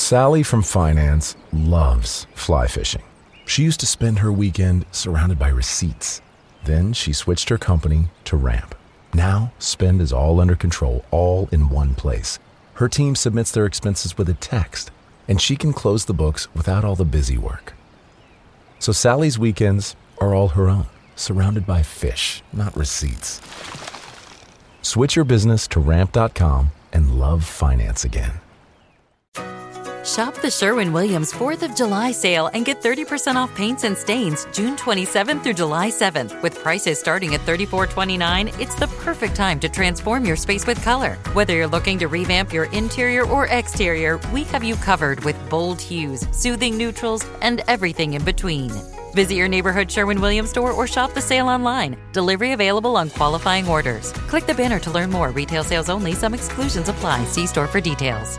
Sally from finance loves fly fishing. She used to spend her weekend surrounded by receipts. Then she switched her company to Ramp. Now, spend is all under control, all in one place. Her team submits their expenses with a text, and she can close the books without all the busy work. So Sally's weekends are all her own, surrounded by fish, not receipts. Switch your business to Ramp.com and love finance again. Shop the Sherwin-Williams 4th of July sale and get 30% off paints and stains June 27th through July 7th. With prices starting at $34.29, it's the perfect time to transform your space with color. Whether you're looking to revamp your interior or exterior, we have you covered with bold hues, soothing neutrals, and everything in between. Visit your neighborhood Sherwin-Williams store or shop the sale online. Delivery available on qualifying orders. Click the banner to learn more. Retail sales only. Some exclusions apply. See store for details.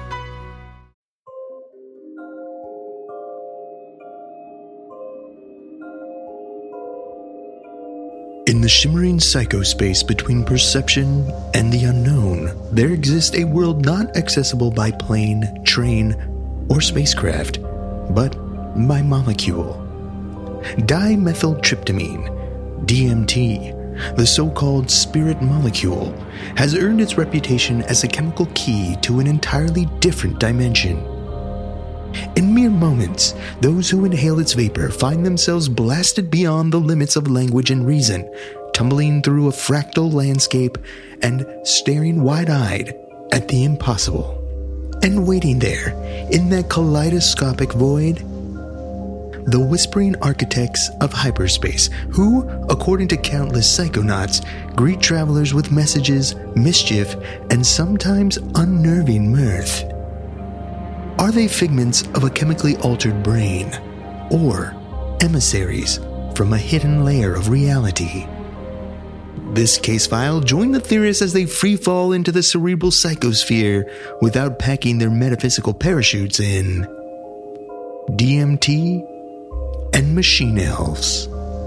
In the shimmering psychospace between perception and the unknown, there exists a world not accessible by plane, train, or spacecraft, but by molecule. Dimethyltryptamine, DMT, the so-called spirit molecule, has earned its reputation as a chemical key to an entirely different dimension. In mere moments, those who inhale its vapor find themselves blasted beyond the limits of language and reason, tumbling through a fractal landscape and staring wide-eyed at the impossible. And waiting there, in that kaleidoscopic void, the whispering architects of hyperspace, who, according to countless psychonauts, greet travelers with messages, mischief, and sometimes unnerving mirth. Are they figments of a chemically altered brain, or emissaries from a hidden layer of reality? This case file, join the theorists as they freefall into the cerebral psychosphere without packing their metaphysical parachutes in DMT and Machine Elves.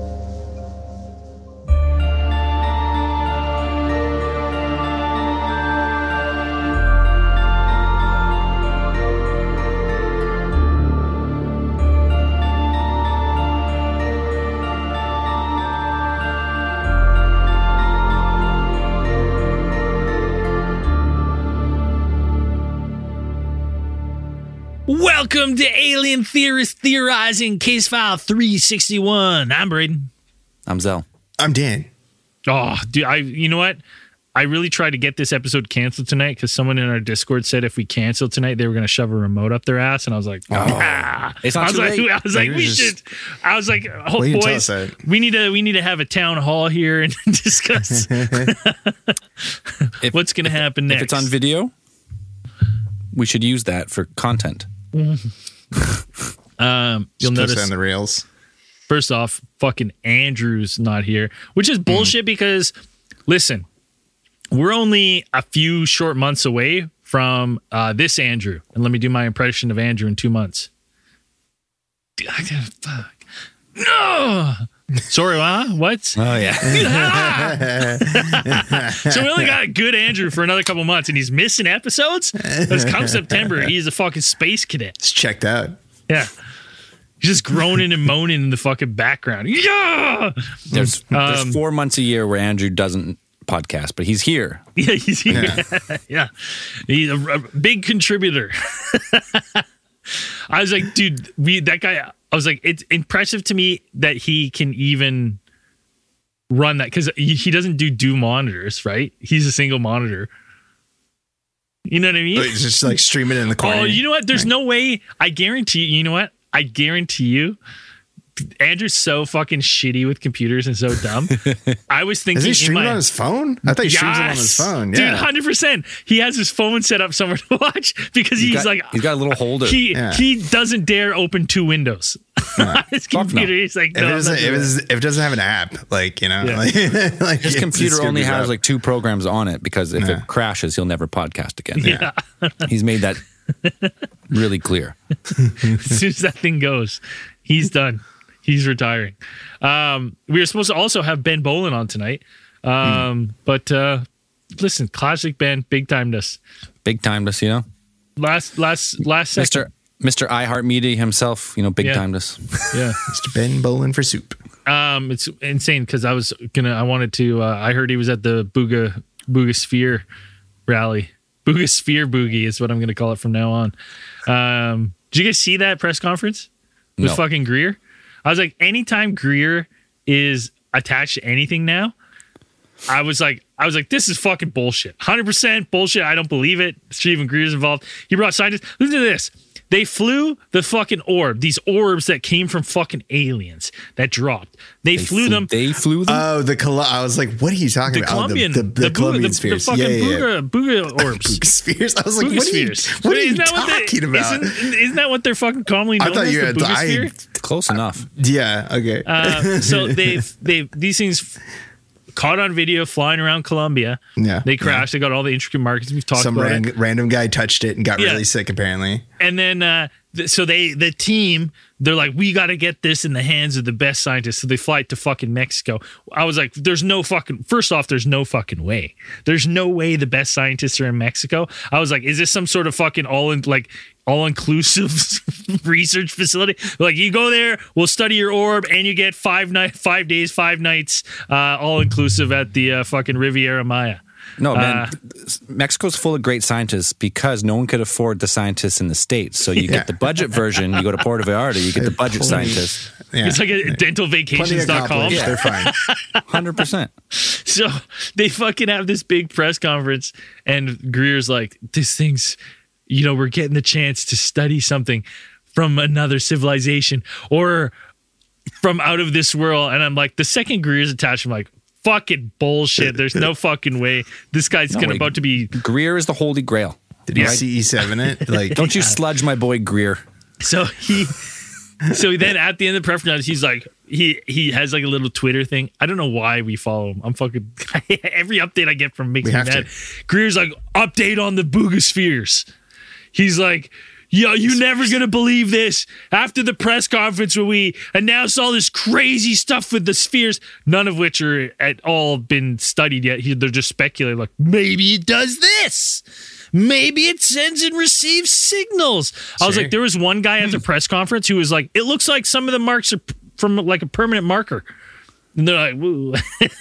Welcome to Alien Theorist Theorizing, Case File 361. I'm Braden. I'm Zell. I'm Dan. Oh, dude, you know what? I really tried to get this episode canceled tonight because someone in our Discord said if we canceled tonight, they were going to shove a remote up their ass, and I was like, It's not too late. I was like, we should. I was like, oh, boys, we need to have a town hall here and discuss what's going to happen next. If it's on video, we should use that for content. You'll notice on the rails. First off, fucking Andrew's not here, which is bullshit because, listen, we're only a few short months away from this Andrew. And let me do my impression of Andrew in 2 months. Fuck. No! Sorry, what? Oh, yeah. So we only got a good Andrew for another couple months, and he's missing episodes? Because come September, he's a fucking space cadet. It's checked out. Yeah. He's just groaning and moaning in the fucking background. Yeah! There's 4 months a year where Andrew doesn't podcast, but he's here. Yeah, he's here. Yeah. He's a big contributor. I was like, dude, that guy, I was like, it's impressive to me that he can even run that because he doesn't do monitors, right? He's a single monitor. You know what I mean? It's just like streaming in the corner. Oh, you know what? There's no way. I guarantee you know what? I guarantee you, Andrew's so fucking shitty with computers and so dumb. I was thinking, is he streaming on his phone? I thought he streams it on his phone. Yeah, dude, 100%. He has his phone set up somewhere to watch because he's got a little holder. He doesn't dare open two windows on his computer. No. He's like, no, if it doesn't have an app, like, you know, like his computer only has like 2 programs on it because if it crashes, he'll never podcast again. Yeah. He's made that really clear. As soon as that thing goes, he's done. He's retiring. We were supposed to also have Ben Bolin on tonight. But listen, classic Ben, big timed us. Big timed us, you know? Last second. Mr. iHeartMedia himself, big timed us. Yeah. Mr. Ben Bowling for soup. It's insane because I heard he was at the Boogosphere rally. Boogosphere Boogie is what I'm going to call it from now on. Did you guys see that press conference with fucking Greer? I was like, anytime Greer is attached to anything now, I was like, this is fucking bullshit. 100% bullshit. I don't believe it. Stephen Greer's involved. He brought scientists. Listen to this. They flew the fucking orb. These orbs that came from fucking aliens that dropped. They flew them. They flew them? Oh, I was like, what are you talking about? Colombian, the Colombian spheres. The fucking Booga orbs. Booga spheres? I was like, Booga what are you talking about? Isn't that what they're fucking commonly known as, the Boogosphere? Close enough. Yeah, okay. So these things caught on video flying around Colombia. Yeah. They crashed. They got all the intricate markings. We've talked about it. Random guy touched it and got really sick, apparently. And then, so the team, they're like, we got to get this in the hands of the best scientists. So they fly to fucking Mexico. I was like, first off, there's no fucking way. There's no way the best scientists are in Mexico. I was like, is this some sort of fucking all-inclusive research facility? Like, you go there, we'll study your orb, and you get 5 days, 5 nights, all-inclusive at the fucking Riviera Maya. No, man, Mexico's full of great scientists because no one could afford the scientists in the States. So you get the budget version, you go to Puerto Vallarta, you get the budget scientists. Yeah. It's like a dentalvacations.com. Yeah. They're fine. 100%. So they fucking have this big press conference, and Greer's like, this thing's, we're getting the chance to study something from another civilization or from out of this world. And I'm like, the second Greer's attached, I'm like, fucking bullshit. There's no fucking way. This guy's about to be. Greer is the holy grail. Did you CE7 it? Like, don't you sludge my boy Greer. So then at the end of the press conference, he's like, he has like a little Twitter thing. I don't know why we follow him. I'm fucking every update I get from makes me mad. Greer's like, update on the Boogospheres. He's like, you're never going to believe this. After the press conference where we announced all this crazy stuff with the spheres, none of which are at all been studied yet. They're just speculating, like, maybe it does this. Maybe it sends and receives signals. I was like, there was one guy at the press conference who was like, it looks like some of the marks are from like a permanent marker. And they're like, woo.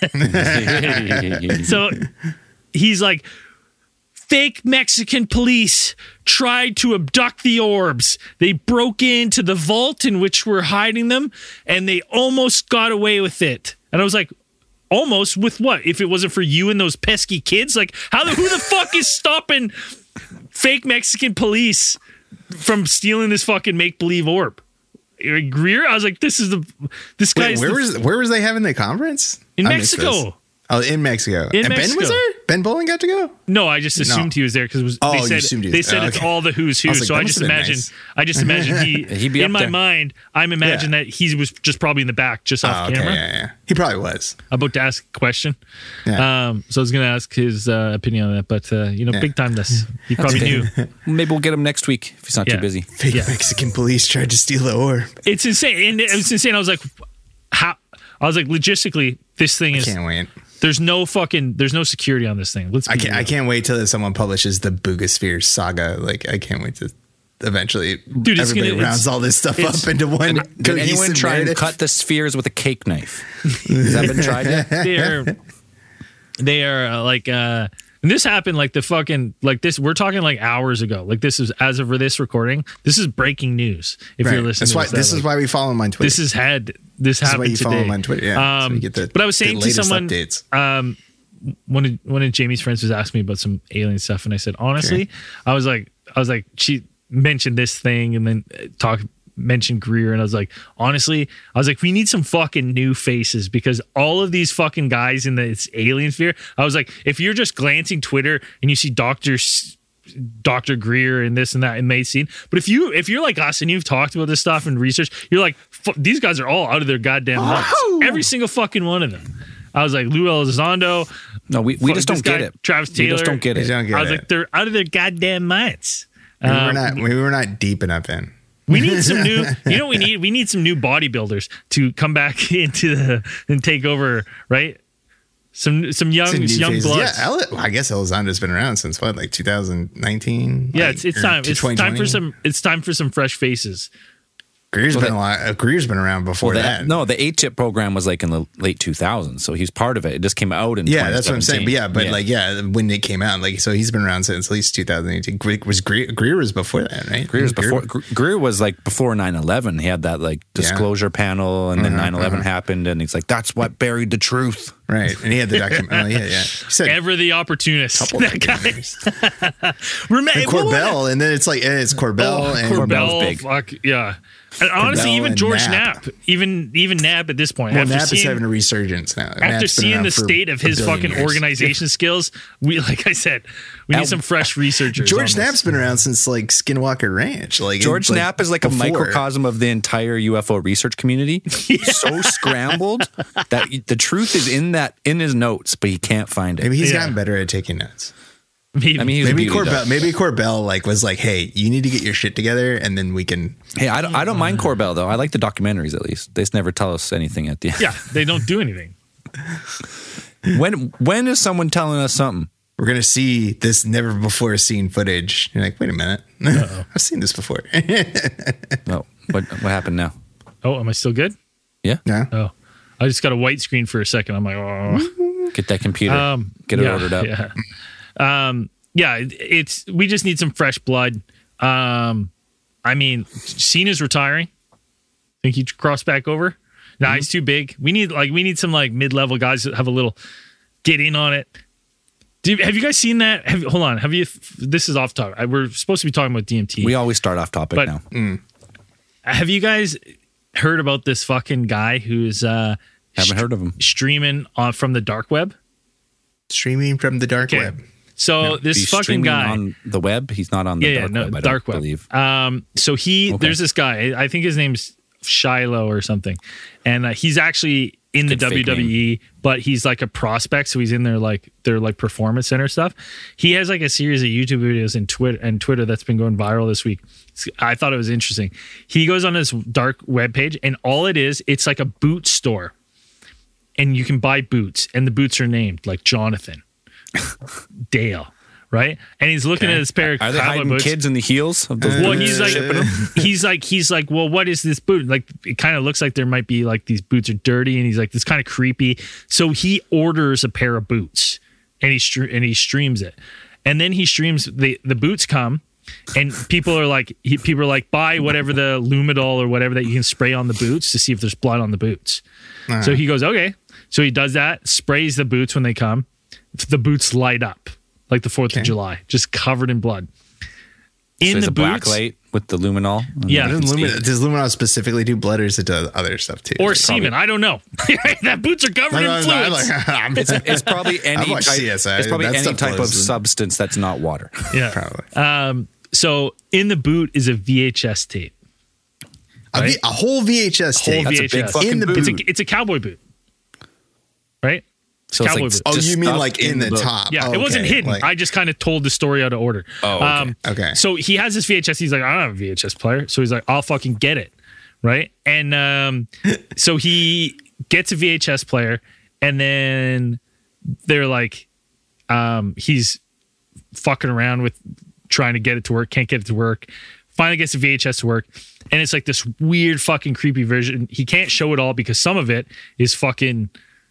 So he's like, fake Mexican police tried to abduct the orbs. They broke into the vault in which we're hiding them, and they almost got away with it. And I was like, almost with what? If it wasn't for you and those pesky kids? Like, who the fuck is stopping fake Mexican police from stealing this fucking make-believe orb? Greer? I was like, this guy's... Where was they having the conference? In Mexico. Oh, in Mexico. Ben was there? Ben Bowling got to go? No, I just assumed he was there because they said it's all the who's who. So I just imagine he be in my mind, I'm imagining that he was just probably in the back, just off camera. Yeah. He probably was. I'm about to ask a question. Yeah. So I was going to ask his opinion on that, but big time this. He probably knew. Maybe we'll get him next week if he's not too busy. Fake Mexican police tried to steal the orb. It's insane. And it was insane. I was like, how? I was like, logistically, this thing is. I can't wait. There's no security on this thing. I can't wait till someone publishes the Boogosphere saga. Like, I can't wait to eventually everybody rounds all this stuff up into one. Can anyone try and cut the spheres with a cake knife? Has that been tried yet? They are like, and this happened like the fucking, like this, we're talking like hours ago. Like this is, as of this recording, this is breaking news. If you're listening this is why we follow him on Twitter. This happened today. Follow him on Twitter. Yeah. So we get but I was saying to someone, updates. One of Jamie's friends was asking me about some alien stuff, and I said, honestly, I was like, she mentioned this thing, and then mentioned Greer, and I was like, honestly, we need some fucking new faces because all of these fucking guys in this alien sphere. I was like, if you're just glancing Twitter and you see Dr. Greer and this and that, it may seem, but if you're like us and you've talked about this stuff and research, you're like, these guys are all out of their goddamn minds. Every single fucking one of them. I was like, Lou Elizondo. No, we just don't get it. Travis Taylor. We just don't get it. I was like, they're out of their goddamn minds. We were not deep enough in. We need some new, what we need? We need some new bodybuilders to come back and take over, right? Some young blood. Yeah, I guess Elizondo's been around since what, like 2019. Yeah, it's time. It's time for some fresh faces. Greer's been around before that. No, the 8-chip program was like in the late 2000s, so he's part of it. It just came out in that's what I'm saying. But when it came out, like, so he's been around since at least 2018. Greer was before that, right? Greer was like before 9/11. He had that like disclosure panel, and then 9/11 happened, and he's like, that's what buried the truth. Right, and he had the document. He said, ever the opportunist. That guy. And Corbell, and then it's Corbell and Corbell's big. Fuck yeah. And honestly, even George Knapp, even Knapp at this point. Well, Knapp is having a resurgence now. After seeing the state of his fucking organization skills, like I said, we need some fresh researchers. George Knapp's been around since like Skinwalker Ranch. Like George Knapp is like a microcosm of the entire UFO research community. So scrambled that the truth is in his notes, but he can't find it. Maybe he's gotten better at taking notes. Maybe Corbell like was like, hey, you need to get your shit together, and then we can. Hey, I don't mind Corbell though. I like the documentaries at least. They just never tell us anything at the end. Yeah, they don't do anything. When is someone telling us something? We're gonna see this never before seen footage. You're like, wait a minute, I've seen this before. Oh, what happened now? Oh, am I still good? Yeah. Oh, I just got a white screen for a second. I'm like, oh, get that computer, get it ordered up. Yeah. We just need some fresh blood. I mean, Cena's retiring. Think he crossed back over? Nah, he's too big. We need some like mid-level guys that have a little get in on it. Have you guys seen that? Hold on. Have you? This is off topic. We're supposed to be talking about DMT. We always start off topic now. Have you guys heard about this fucking guy who's haven't heard of him streaming from the dark web? Streaming from the dark web. So this fucking guy on the web, he's not on the dark web. I believe. So there's this guy. I think his name's Shiloh or something, and he's actually in the WWE, but he's like a prospect. So he's in their performance center stuff. He has like a series of YouTube videos and Twitter that's been going viral this week. I thought it was interesting. He goes on this dark web page, and all it is, it's like a boot store, and you can buy boots, and the boots are named like Jonathan, Dale, right? And he's looking at this pair of Are they hiding boots. Kids in the heels of those well, boots? he's like, well, what is this boot? Like, it kind of looks like there might be like these boots are dirty, and he's like, this kind of creepy. So he orders a pair of boots, and he streams it, and then he streams the boots come, and people are like, buy whatever the Luminol or whatever that you can spray on the boots to see if there's blood on the boots. So he goes, okay. So he does that, sprays the boots when they come. The boots light up like the 4th of July, just covered in blood. In the black light with the luminol. Yeah. Does luminol specifically do blood, or is it do other stuff too? Or semen? I don't know. That boots are covered in fluids. It's probably any type of substance that's not water. Yeah, probably. So in the boot is a VHS tape. Right? A whole VHS tape. That's a big fucking in the boot. It's a cowboy boot, right? So it's oh, you mean like in the top? Yeah, it wasn't hidden. I just kind of told the story out of order. Oh, okay. So he has this VHS. He's like, I don't have a VHS player. So he's like, I'll fucking get it, right? And so he gets a VHS player, and then they're like, he's fucking around with trying to get it to work, can't get it to work. Finally gets the VHS to work, and it's like this weird fucking creepy version. He can't show it all because some of it is fucking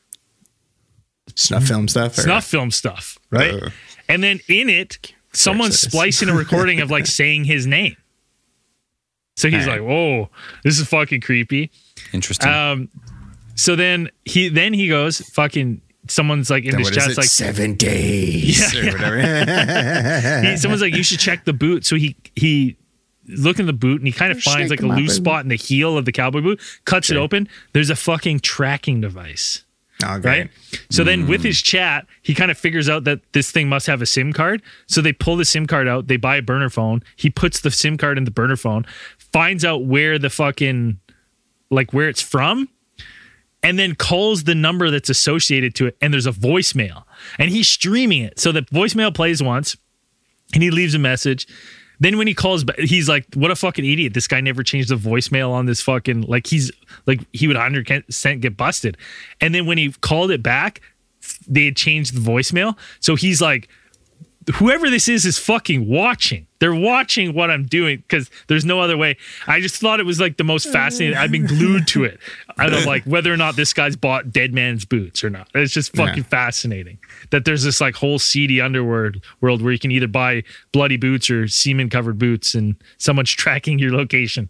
snuff film stuff, right? And then in it, someone's splicing a recording of like saying his name. So he's like, "Whoa, this is fucking creepy." Interesting. So then he goes fucking. Someone's like in his chat, like 7 days or whatever. Someone's like, you should check the boot. So he look in the boot, and he kind of finds like a loose spot in the heel of the cowboy boot, cuts it open. There's a fucking tracking device. Okay. Right? So then with his chat, he kind of figures out that this thing must have a SIM card. So they pull the SIM card out, they buy a burner phone. He puts the SIM card in the burner phone, finds out where the fucking, like where it's from, and then calls the number that's associated to it. And there's a voicemail, and he's streaming it. So the voicemail plays once, and he leaves a message. Then when he calls back, he's like, what a fucking idiot. This guy never changed the voicemail on this fucking, like he would 100% get busted. And then when he called it back, they had changed the voicemail. So he's like, whoever this is fucking watching. They're watching what I'm doing because there's no other way. I just thought it was like the most fascinating. I've been glued to it. I don't like whether or not this guy's bought Dead Man's Boots or not. It's just fucking fascinating that there's this like whole seedy underworld where you can either buy bloody boots or semen covered boots and someone's tracking your location.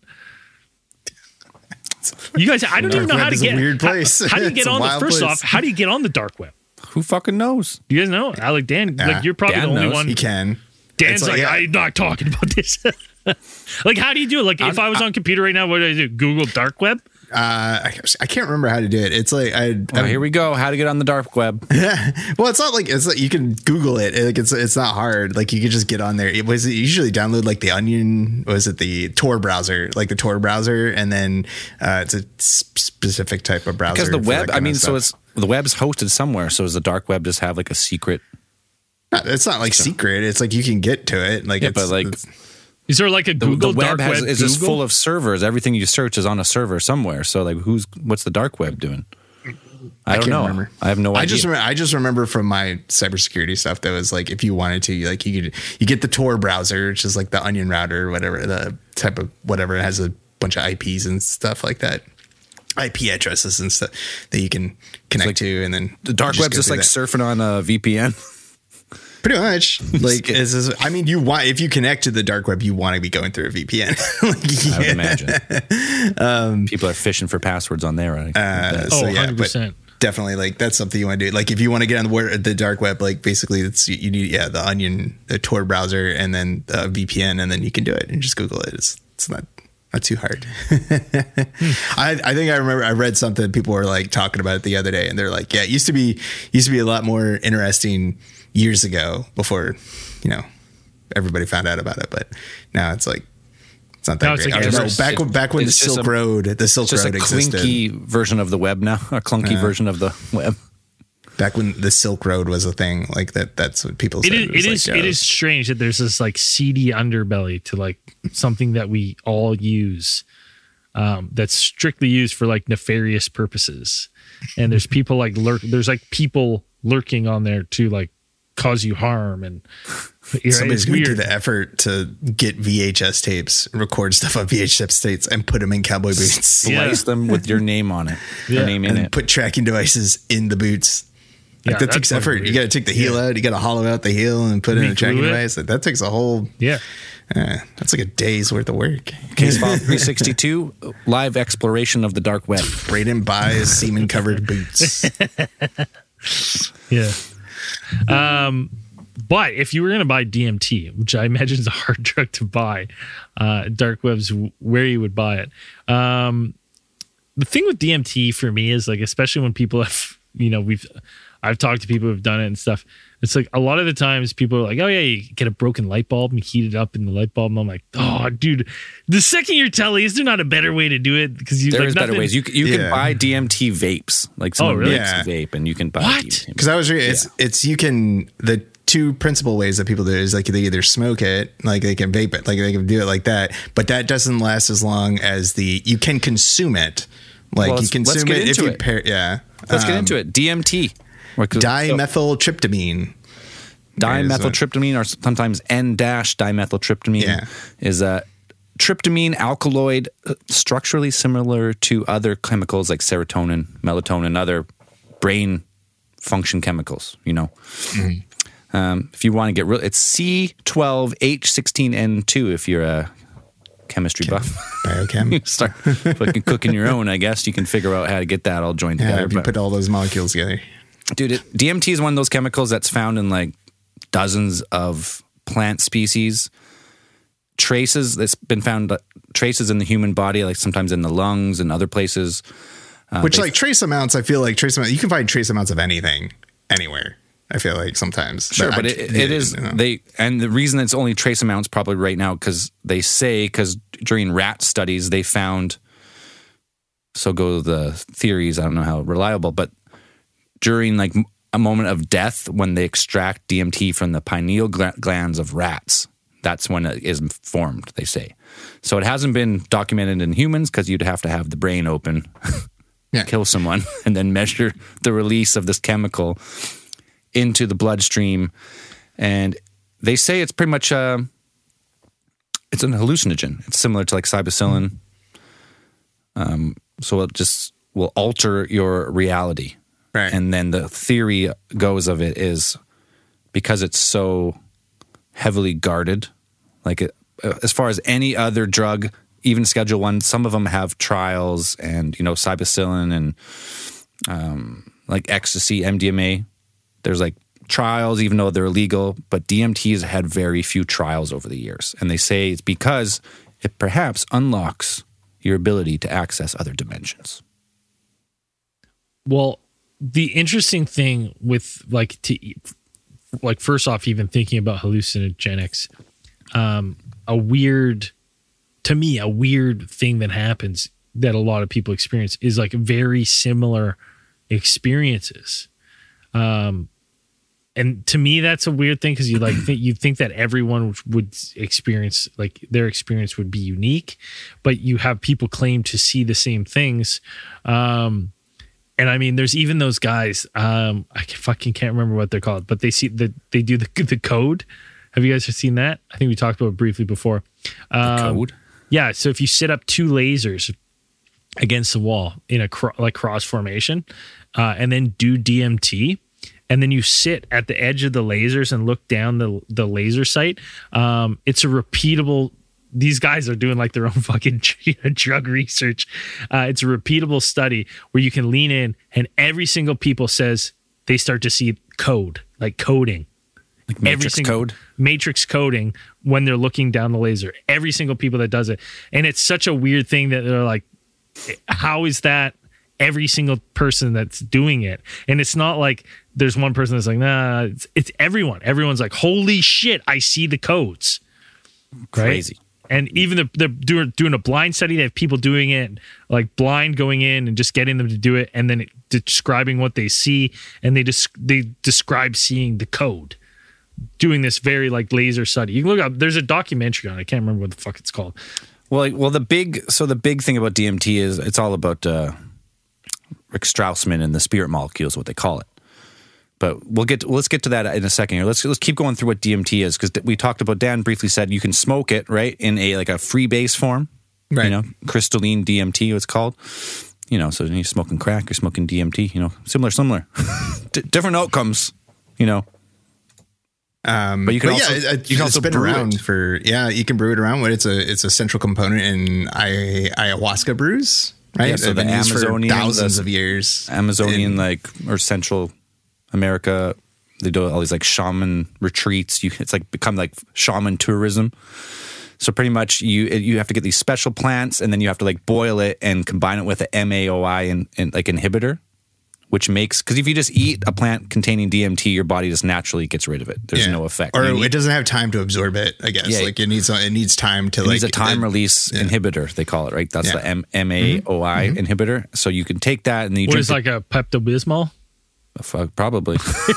You guys, I don't even know how to get. Weird place. How do you get on the first off? How do you get on the dark web? Who fucking knows? You guys know? Like Dan, like you're probably Dan the only knows. one. He can. Dan's like, I'm not talking about this. Like, how do you do it? Like, if I was on computer right now, what do I do? Google dark web? I can't remember how to do it. It's like here we go. How to get on the dark web? Well, it's like you can Google it. Like it's not hard. Like you can just get on there. It usually download like the Onion. Was it the Tor browser? Like the Tor browser, and then it's a specific type of browser. Because the web. I mean, so it's the web's hosted somewhere. So does the dark web just have like a secret? It's not like secret. It's like you can get to it. Like but like. Is there like a Google dark web? Is just full of servers. Everything you search is on a server somewhere. So like, what's the dark web doing? I don't know. Remember. I have no idea. I just remember from my cybersecurity stuff that was like, if you wanted to, like you get the Tor browser, which is like the Onion router, or whatever, the type of whatever. It has a bunch of IPs and stuff like that. IP addresses and stuff that you can connect to, and then the dark web's just like surfing on a VPN. Pretty much. Like, I mean, if you connect to the dark web, you want to be going through a VPN. I would imagine. People are fishing for passwords on there. 100%. Definitely, like that's something you want to do. Like if you want to get on the dark web, like basically you need the Onion, the Tor browser, and then the VPN, and then you can do it and just Google it. It's not too hard. I think I remember I read something, people were like talking about it the other day, and they're like, yeah, it used to be a lot more interesting years ago before, everybody found out about it. But now it's like, it's not that great. I don't know. Back when the Silk Road existed. It's just a clunky version of the web now, a clunky version of the web. Back when the Silk Road was a thing, like that's what people said. It is strange that there's this like seedy underbelly to like something that we all use, that's strictly used for like nefarious purposes. And there's people like there's like people lurking on there to like cause you harm, and somebody's going to do the effort to get VHS tapes, record stuff on VHS tapes, and put them in cowboy boots. Slice them with your name on it. Your name in it. Put tracking devices in the boots. Like that takes effort. Weird. You got to take the heel out. You got to hollow out the heel and put in a tracking device. That takes a whole. Yeah. That's like a day's worth of work. Case file 362, live exploration of the dark web. Braden buys semen covered boots. Yeah. But if you were going to buy DMT, which I imagine is a hard drug to buy, dark web's where you would buy it. The thing with DMT for me is like, especially when people have, I've talked to people who've done it and stuff. It's like a lot of the times people are like, oh yeah, you get a broken light bulb and heat it up in the light bulb. And I'm like, oh dude, the second you're telling, is there not a better way to do it? Because there's better ways. You can buy DMT vapes. Like someone makes a vape and you can buy DMT. Because I was reading, the two principal ways that people do it is like they either smoke it, like they can vape it, like they can do it like that, but that doesn't last as long as you can consume it. Like you consume it if you pair. Yeah. Let's get into it. DMT. Dimethyltryptamine. Dimethyltryptamine, or sometimes N-dimethyltryptamine, is a tryptamine alkaloid, structurally similar to other chemicals like serotonin, melatonin, other brain function chemicals. Mm-hmm. If you want to get real, it's C12H16N2. If you're a chemistry buff, biochem, you start fucking cooking your own. I guess you can figure out how to get that all joined together. If you put all those molecules together. Dude, DMT is one of those chemicals that's found in like dozens of plant species. Traces that's been found, traces in the human body, like sometimes in the lungs and other places. Which like trace amounts, I feel like you can find trace amounts of anything, anywhere. I feel like sometimes. Sure, but it is, and the reason it's only trace amounts probably right now, because during rat studies, they found, so go the theories, I don't know how reliable, but during like a moment of death, when they extract DMT from the pineal glands of rats, that's when it is formed, they say. So it hasn't been documented in humans because you'd have to have the brain open kill someone, and then measure the release of this chemical into the bloodstream. And they say it's pretty much it's an hallucinogen. It's similar to like psilocybin. So it just will alter your reality. Right. And then the theory goes of it is because it's so heavily guarded, like as far as any other drug, even Schedule 1, some of them have trials, and psilocybin and like ecstasy, MDMA, there's like trials even though they're illegal, but DMT has had very few trials over the years. And they say it's because it perhaps unlocks your ability to access other dimensions. Well, the interesting thing with first off, even thinking about hallucinogenics, a weird thing that happens that a lot of people experience is like very similar experiences. And to me, that's a weird thing because you think that everyone would experience, like their experience would be unique, but you have people claim to see the same things. And I mean, there's even those guys. I fucking can't remember what they're called, but they do the code. Have you guys seen that? I think we talked about it briefly before. The code. Yeah. So if you set up two lasers against the wall in a cross formation, and then do DMT, and then you sit at the edge of the lasers and look down the laser sight, it's a repeatable. These guys are doing like their own fucking drug research. It's a repeatable study where you can lean in and every single people says they start to see code, like coding. Like matrix coding when they're looking down the laser. Every single people that does it. And it's such a weird thing that they're like, how is that every single person that's doing it? And it's not like there's one person that's like, nah, it's everyone. Everyone's like, holy shit, I see the codes. Crazy. Right? And even they're doing a blind study. They have people doing it like blind, going in and just getting them to do it, and then describing what they see, and they describe seeing the code. Doing this very like laser study. You can look up. There's a documentary on it. I can't remember what the fuck it's called. Well, the big thing about DMT is it's all about Rick Strassman and the spirit molecule is what they call it. But let's get to that in a second here. Let's keep going through what DMT is, because we talked about, Dan briefly said you can smoke it, right, in a free base form, right? Crystalline DMT, it's called. So you're smoking crack, you're smoking DMT. Similar, different outcomes. But you can also spin around you can brew it around when it's a central component in ayahuasca brews, right? Yeah, so the Amazonian, for thousands of years, Amazonian or Central America, they do all these like shaman retreats. It's like become like shaman tourism. So pretty much you have to get these special plants, and then you have to like boil it and combine it with an MAOI and like inhibitor, which makes, because if you just eat a plant containing DMT, your body just naturally gets rid of it. There's no effect. Or it doesn't have time to absorb it, I guess. Like it needs time to needs a time release inhibitor, they call it, right? That's the MAOI inhibitor. So you can take that and then you drink like a Pepto-Bismol? Probably.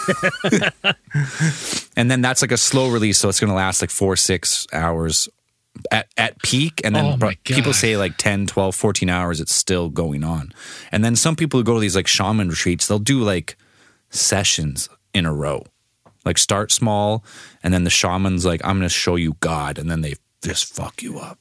And then that's like a slow release, so it's going to last like 4-6 hours at peak, and then people say like 10, 12, 14 hours it's still going on. And then some people who go to these like shaman retreats, they'll do like sessions in a row, like start small, and then the shaman's like, I'm going to show you God, and then they just fuck you up.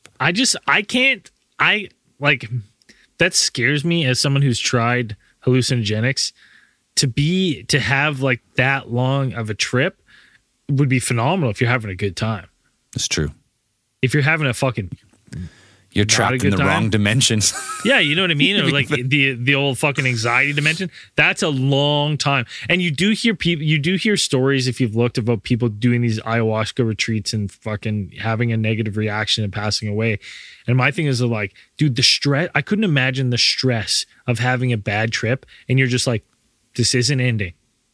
That scares me as someone who's tried hallucinogenics. To have like that long of a trip would be phenomenal if you're having a good time. It's true. If you're having a fucking, you're trapped in the wrong dimensions. Yeah, you know what I mean? Or like the old fucking anxiety dimension. That's a long time. And you do hear stories, if you've looked, about people doing these ayahuasca retreats and fucking having a negative reaction and passing away. And my thing is like, dude, the stress, I couldn't imagine the stress of having a bad trip and you're just like, this isn't ending.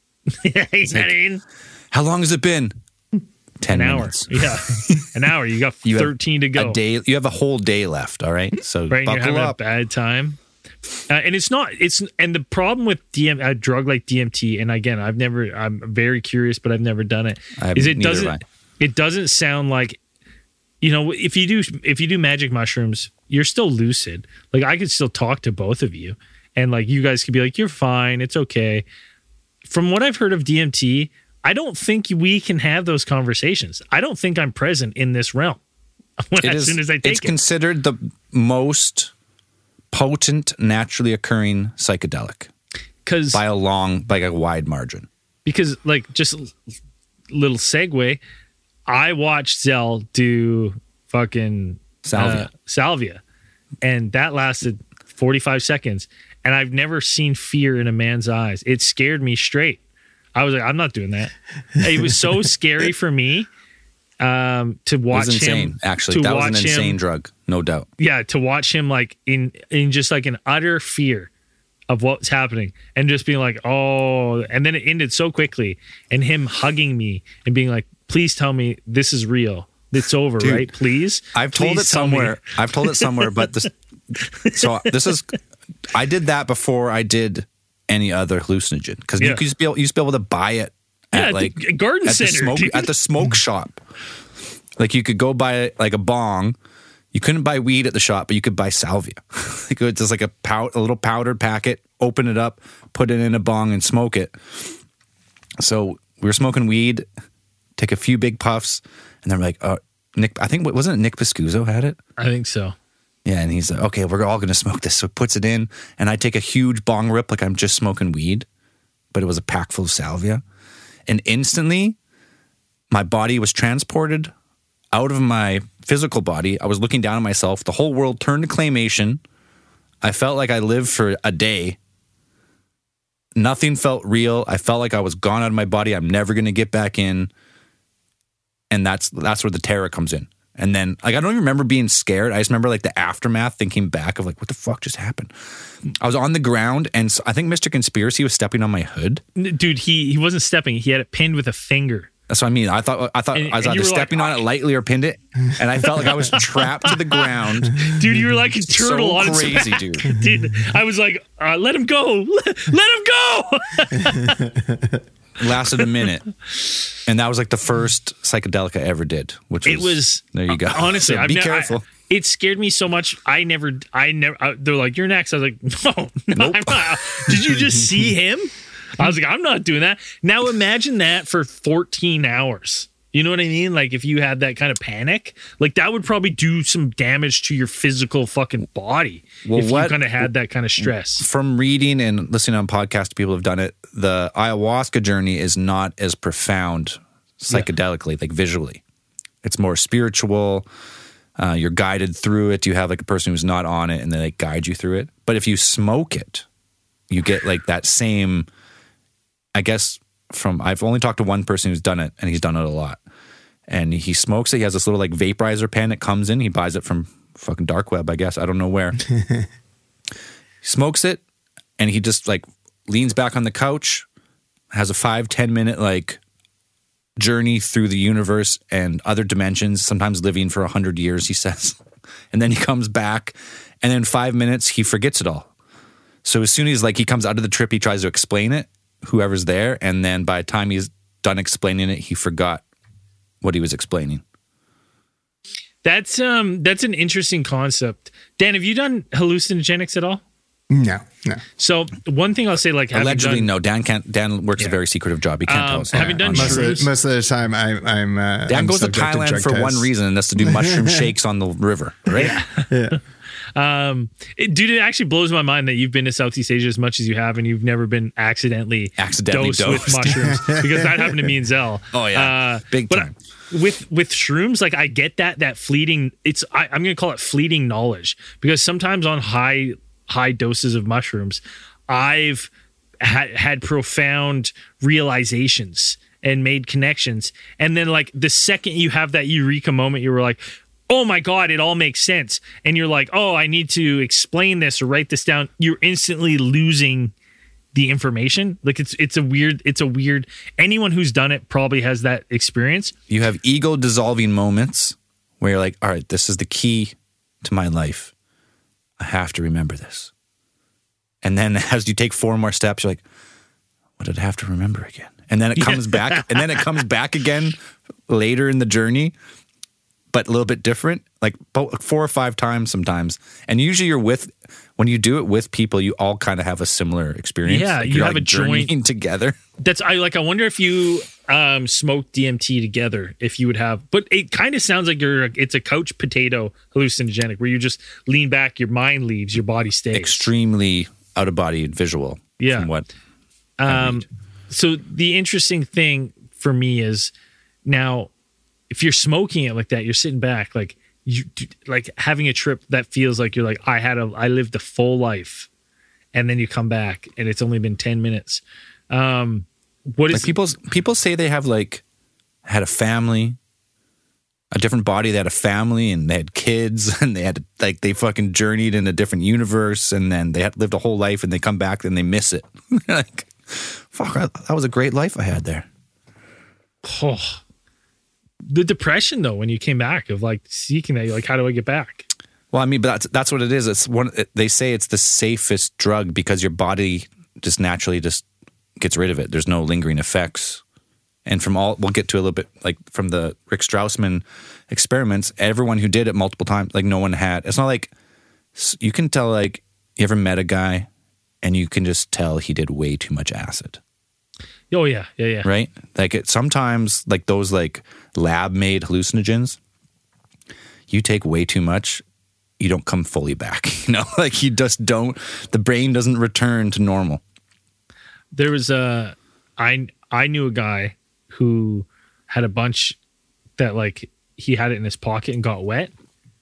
How long has it been? 10 minutes. Yeah. An hour. You got 13 to go. A day. You have a whole day left. All right. So right, buckle you're having up. A bad time. And the problem with a drug like DMT, and again, I'm very curious, but I've never done it. It doesn't sound like, if you do magic mushrooms, you're still lucid. Like I could still talk to both of you and like you guys could be like, you're fine, it's okay. From what I've heard of DMT, I don't think we can have those conversations. I don't think I'm present in this realm as soon as I take it. It's considered the most potent, naturally occurring psychedelic by a wide margin. Because, like, just a little segue, I watched Zell do fucking salvia, and that lasted 45 seconds. And I've never seen fear in a man's eyes. It scared me straight. I was like, I'm not doing that. It was so scary for me to watch him. It was insane, actually. That was an insane drug, no doubt. Yeah, to watch him like in just like an utter fear of what's happening and just being like, oh, and then it ended so quickly. And him hugging me and being like, please tell me this is real. It's over, dude, right? Please. I've told it somewhere, but this is... I did that before I did any other hallucinogen because you used to be able to buy it at like the garden center at the smoke shop. Like you could go buy like a bong. You couldn't buy weed at the shop, but you could buy salvia. It's just like a little powdered packet. Open it up, put it in a bong, and smoke it. So we were smoking weed. Take a few big puffs, and then we're like, Nick. I think wasn't it Nick Piscuzzo had it? I think so. Yeah, and he's like, okay, we're all going to smoke this. So he puts it in, and I take a huge bong rip like I'm just smoking weed, but it was a pack full of salvia. And instantly, my body was transported out of my physical body. I was looking down at myself. The whole world turned to claymation. I felt like I lived for a day. Nothing felt real. I felt like I was gone out of my body. I'm never going to get back in. And that's where the terror comes in. And then, like, I don't even remember being scared. I just remember, like, the aftermath, thinking back of, like, what the fuck just happened? I was on the ground, and I think Mr. Conspiracy was stepping on my hood. Dude, he wasn't stepping. He had it pinned with a finger. That's what I mean. I thought I was either stepping on it lightly or pinned it, and I felt like I was trapped to the ground. Dude, you were like a turtle on its back. Crazy, dude. Dude, I was like, let him go. Let him go. Lasted a minute, and that was like the first psychedelic I ever did. There you go. Honestly, so be careful. It scared me so much. I never. They're like, you're next. I was like, no, nope. I'm not. Did you just see him? I was like, I'm not doing that. Now imagine that for 14 hours. You know what I mean? Like if you had that kind of panic, like that would probably do some damage to your physical fucking body if you kind of had that kind of stress. From reading and listening on podcasts, people have done it. The ayahuasca journey is not as profound psychedelically, like visually. It's more spiritual. You're guided through it. You have like a person who's not on it and they like guide you through it. But if you smoke it, you get like that same, I guess, I've only talked to one person who's done it, and he's done it a lot. And he smokes it. He has this little like vaporizer pen that comes in. He buys it from fucking dark web, I guess. I don't know where. He smokes it, and he just like leans back on the couch, has a 5-10 minute like journey through the universe and other dimensions, sometimes living for 100 years, he says. And then he comes back, and in 5 minutes, he forgets it all. So as soon as like he comes out of the trip, he tries to explain it, whoever's there, and then by the time he's done explaining it, he forgot what he was explaining. That's an interesting concept. Dan, have you done hallucinogenics at all? No. So one thing I'll say, like allegedly, no. Dan works a very secretive job. He can't tell us. Having done shrooms, most of the time, I'm Dan goes to Thailand for one reason, and that's to do mushroom shakes on the river, right? Yeah. Dude, it actually blows my mind that you've been to Southeast Asia as much as you have, and you've never been accidentally dosed with mushrooms, because that happened to me and Zell. Oh yeah, big time. With shrooms, like I get that fleeting. I'm gonna call it fleeting knowledge, because sometimes on high doses of mushrooms, I've had profound realizations and made connections, and then like the second you have that eureka moment, you were like, oh my God, it all makes sense. And you're like, oh, I need to explain this or write this down. You're instantly losing the information. Like it's a weird, anyone who's done it probably has that experience. You have ego dissolving moments where you're like, all right, this is the key to my life. I have to remember this. And then as you take 4 more steps, you're like, what did I have to remember again? And then it comes back, and then it comes back again later in the journey. but a little bit different, like 4 or 5 times sometimes. And usually when you do it with people, you all kind of have a similar experience. Yeah, like you have a joint together. I wonder if you smoke DMT together, if you would have, but it kind of sounds like it's a couch potato hallucinogenic where you just lean back, your mind leaves, your body stays. Extremely out of body visual. Yeah. From what so the interesting thing for me is now, if you're smoking it like that, you're sitting back, like you like having a trip that feels like you're like, I lived a full life, and then you come back and it's only been 10 minutes. What is people say they have like had a family, a different body, they had a family and they had kids and they had like they fucking journeyed in a different universe and then they had lived a whole life and they come back and they miss it. Like, fuck, that was a great life I had there. Oh. The depression though, when you came back of like seeking that, you're like, how do I get back? Well, I mean, but that's what it is. It's they say it's the safest drug because your body just naturally just gets rid of it. There's no lingering effects. And we'll get to a little bit like from the Rick Strassman experiments, everyone who did it multiple times, like no one had, it's not like, you can tell, like, you ever met a guy and you can just tell he did way too much acid. Oh yeah. Right? Like sometimes like those like lab made hallucinogens, you take way too much, you don't come fully back, like you just don't, the brain doesn't return to normal. There was I knew a guy who had a bunch that like he had it in his pocket and got wet.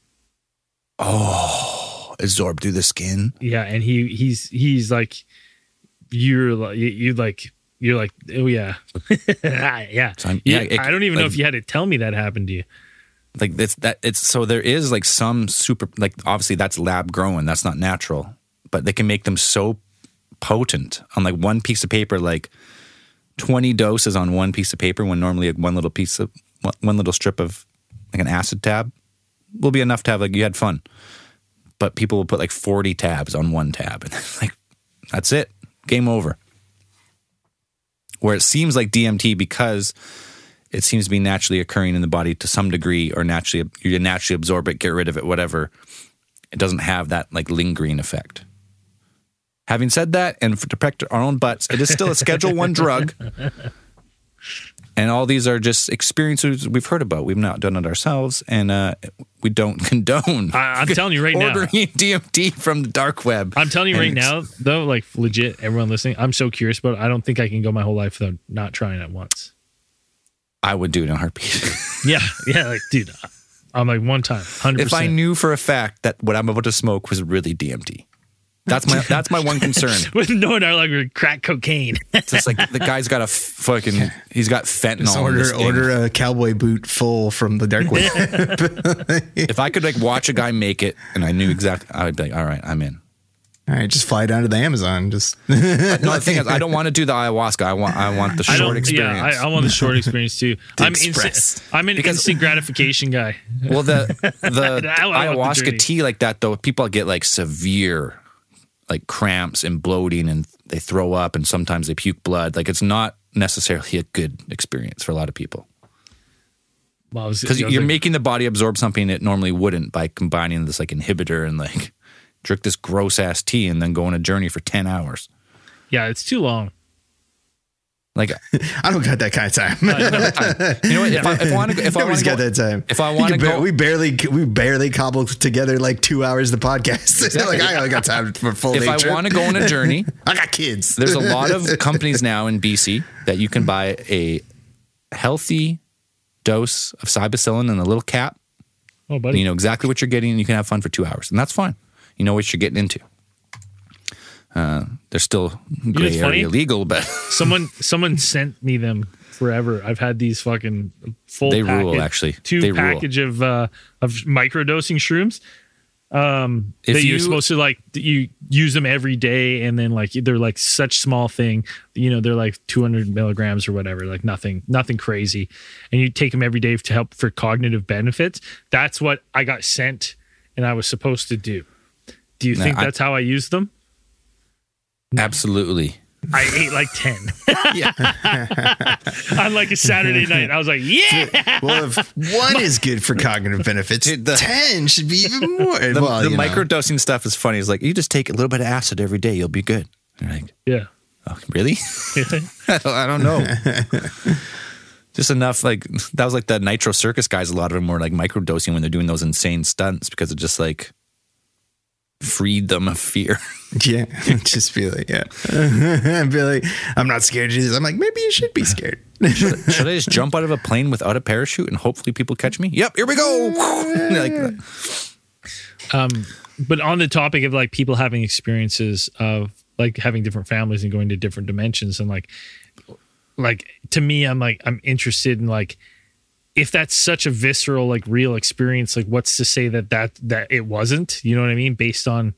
Oh, absorbed through the skin. Yeah, and he's like, you're like, oh yeah, yeah. So I don't even know if you had to tell me that happened to you. Like so there is like some super, like obviously that's lab grown, that's not natural, but they can make them so potent on like one piece of paper, like 20 doses on one piece of paper, when normally like one little strip of like an acid tab will be enough to have like you had fun. But people will put like 40 tabs on one tab and like that's it, game over. Where it seems like DMT, because it seems to be naturally occurring in the body to some degree, or you naturally absorb it, get rid of it, whatever. It doesn't have that like lingering effect. Having said that, and to protect our own butts, it is still a Schedule 1 drug. And all these are just experiences we've heard about. We've not done it ourselves, and we don't condone. I'm telling you right now, ordering DMT from the dark web. I'm telling you right now, though, like legit, everyone listening, I'm so curious about it. I don't think I can go my whole life without not trying it once. I would do it in a heartbeat. yeah, like, dude, I'm like one time, 100%. If I knew for a fact that what I'm about to smoke was really DMT. That's my one concern. With no one like we're crack cocaine. It's just like the guy's got he's got fentanyl. Order a cowboy boot full from the dark web. If I could like watch a guy make it and I knew exactly, I would be like, all right, I'm in. All right, just fly down to the Amazon. Just no, the thing is, I don't want to do the ayahuasca. I want the short experience. Yeah, I want the short experience too. I'm an instant gratification guy. Well, the ayahuasca tea like that though, people get like severe like cramps and bloating, and they throw up, and sometimes they puke blood. Like it's not necessarily a good experience for a lot of people. Because you're making the body absorb something it normally wouldn't by combining this like inhibitor and like drink this gross ass tea and then go on a journey for 10 hours. Yeah, it's too long. Like I don't got that kind of time. You know what? If I want to, nobody's got that time. If I want to go, we barely cobbled together like 2 hours of the podcast. Exactly. Like I only got time for full. If I want to go on a journey, I got kids. There's a lot of companies now in BC that you can buy a healthy dose of psilocybin in a little cap. Oh, buddy! You know exactly what you're getting, and you can have fun for 2 hours, and that's fine. You know what you're getting into. They're still gray area legal, but someone sent me them forever. I've had these fucking full. They rule actually. Package of microdosing shrooms. That you're supposed to like you use them every day, and then like they're like such small thing. You know, they're like 200 milligrams or whatever, like nothing crazy, and you take them every day to help for cognitive benefits. That's what I got sent, and I was supposed to do. Do you think that's how I use them? Absolutely. I ate like 10. On like a Saturday night. I was like, yeah. Well, if 1 is good for cognitive benefits, 10 should be even more. The microdosing stuff is funny. It's like, you just take a little bit of acid every day, you'll be good. You're like, yeah. Oh, really? I don't know. Just enough, like, that was like the Nitro Circus guys. A lot of them were like microdosing when they're doing those insane stunts because it just like freed them of fear. Yeah. Just be like, yeah. Be like, I'm not scared to do this. I'm like, maybe you should be scared. Should I just jump out of a plane without a parachute and hopefully people catch me? Yep, here we go. But on the topic of like people having experiences of like having different families and going to different dimensions, and like to me, I'm interested in like, if that's such a visceral, like real experience, like what's to say that it wasn't, you know what I mean? Based on,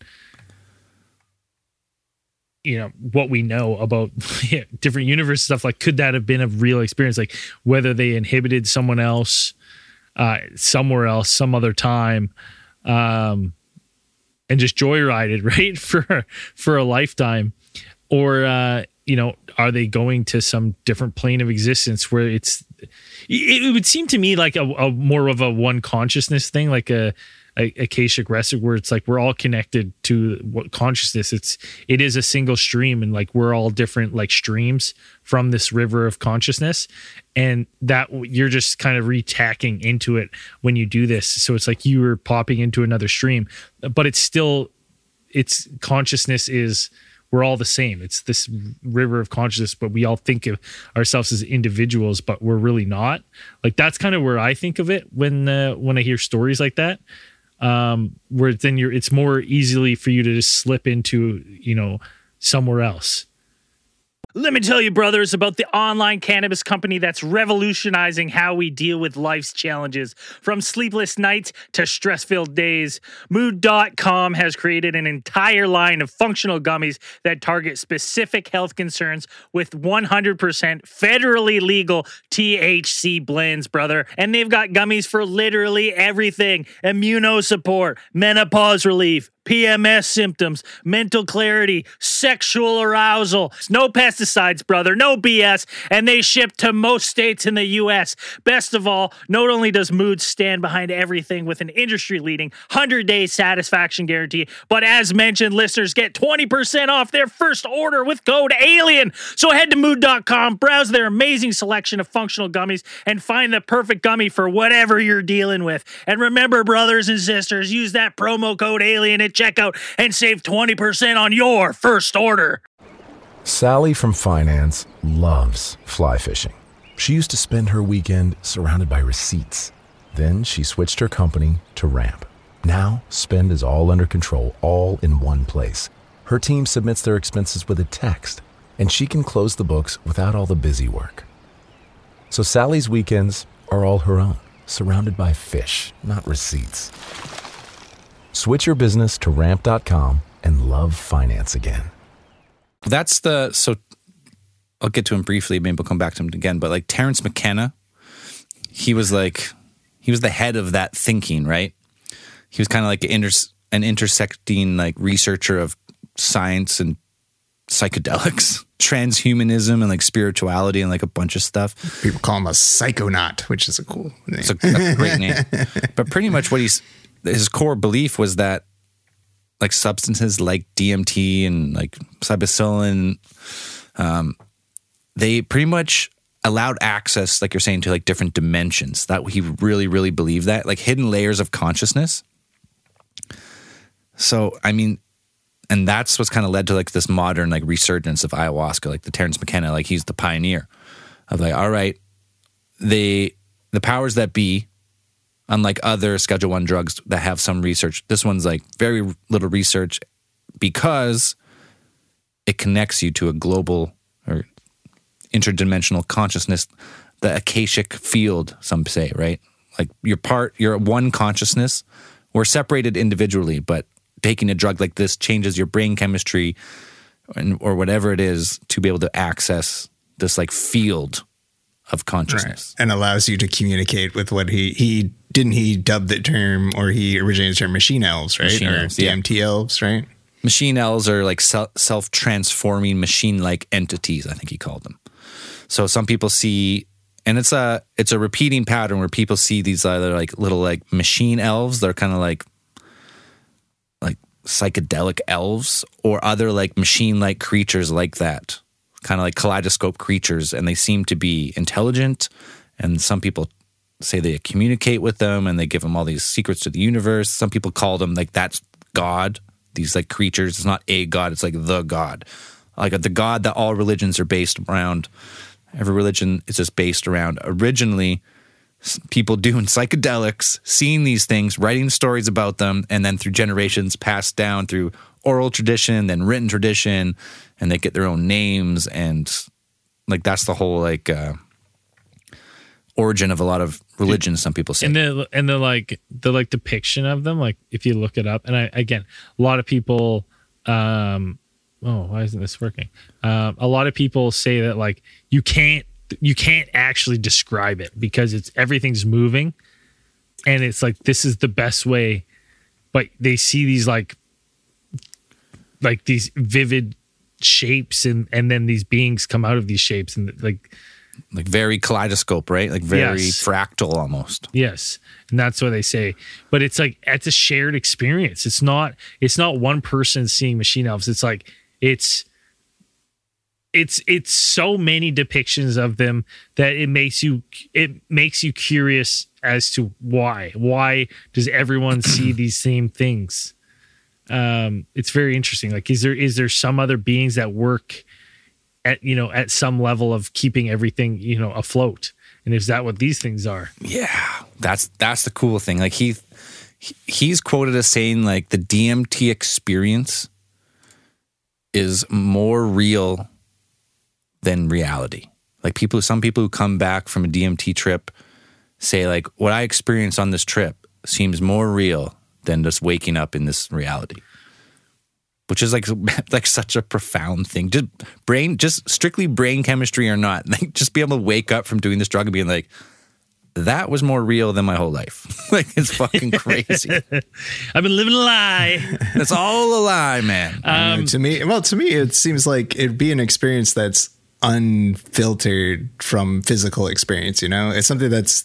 you know, what we know about different universe stuff, like could that have been a real experience? Like whether they inhibited someone else, somewhere else, some other time, and just joyrided, right? For a lifetime, or, you know, are they going to some different plane of existence where it would seem to me like a more of a one consciousness thing, like a Akashic Record, where it's like we're all connected to what consciousness. It is a single stream, and like we're all different like streams from this river of consciousness, and that you're just kind of retacking into it when you do this. So it's like you were popping into another stream, but it's consciousness is. We're all the same. It's this river of consciousness, but we all think of ourselves as individuals, but we're really not. Like that's kind of where I think of it when I hear stories like that, where then it's more easily for you to just slip into, you know, somewhere else. Let me tell you, brothers, about the online cannabis company that's revolutionizing how we deal with life's challenges. From sleepless nights to stress-filled days, Mood.com has created an entire line of functional gummies that target specific health concerns with 100% federally legal THC blends, brother. And they've got gummies for literally everything. Immunosupport, menopause relief, PMS symptoms, mental clarity, sexual arousal. No pesticides, brother. No BS. And they ship to most states in the U.S. Best of all, not only does Mood stand behind everything with an industry-leading 100-day satisfaction guarantee, but as mentioned, listeners get 20% off their first order with code ALIEN. So head to Mood.com, browse their amazing selection of functional gummies, and find the perfect gummy for whatever you're dealing with. And remember, brothers and sisters, use that promo code ALIEN at checkout and save 20% on your first order. Sally from finance loves fly fishing. She used to spend her weekend surrounded by receipts. Then she switched her company to Ramp. Now, spend is all under control, all in one place. Her team submits their expenses with a text, and she can close the books without all the busy work. So Sally's weekends are all her own, surrounded by fish, not receipts. Switch your business to Ramp.com and love finance again. So I'll get to him briefly, maybe we'll come back to him again, but like Terence McKenna, he was the head of that thinking, right? He was kind of like an intersecting like researcher of science and psychedelics, transhumanism and like spirituality and like a bunch of stuff. People call him a psychonaut, which is a cool name. It's a great name. But pretty much what his core belief was that like substances like DMT and like psilocybin, they pretty much allowed access, like you're saying, to like different dimensions. That he really, really believed that, like hidden layers of consciousness. So, I mean, and that's what's kind of led to like this modern like resurgence of ayahuasca, like the Terence McKenna, like he's the pioneer of like, all right, the powers that be, unlike other Schedule I drugs that have some research, this one's like very little research because it connects you to a global or interdimensional consciousness, the Akashic field, some say, right? Like you're one consciousness. We're separated individually, but taking a drug like this changes your brain chemistry or whatever it is to be able to access this like field of consciousness. Right. And allows you to communicate with what he dub the term, or he originated the term machine elves, right? Machine elves, DMT elves, right? Machine elves are like self-transforming machine-like entities, I think he called them. So some people see, and it's a repeating pattern where people see these either like little like machine elves, they're kind of like psychedelic elves, or other like machine-like creatures like that, kind of like kaleidoscope creatures, and they seem to be intelligent, and some people say they communicate with them and they give them all these secrets to the universe. Some people call them like that's God. These like creatures, it's not a god, it's like the god. Like the god that all religions are based around. Every religion is just based around originally people doing psychedelics, seeing these things, writing stories about them, and then through generations passed down through oral tradition, then written tradition, and they get their own names, and like that's the whole like origin of a lot of religions, some people say. And the like depiction of them, like if you look it up, and again, a lot of people why isn't this working? A lot of people say that like you can't actually describe it because everything's moving, and it's like this is the best way, but they see these like these vivid shapes, and then these beings come out of these shapes, and like very kaleidoscope, right? Like very fractal almost. Yes. And that's what they say. But it's like, it's a shared experience. It's not one person seeing machine elves. It's like, it's so many depictions of them that it makes you curious as to why does everyone see these same things? It's very interesting. Like, is there some other beings that work at some level of keeping everything, afloat? And is that what these things are? Yeah, that's the cool thing. Like he's quoted as saying like the DMT experience is more real than reality. Like some people who come back from a DMT trip say like what I experienced on this trip seems more real than just waking up in this reality. Which is like such a profound thing. Just strictly brain chemistry or not, like just be able to wake up from doing this drug and being like, that was more real than my whole life. Like it's fucking crazy. I've been living a lie. It's all a lie, man. To me, it seems like it'd be an experience that's unfiltered from physical experience. It's something that's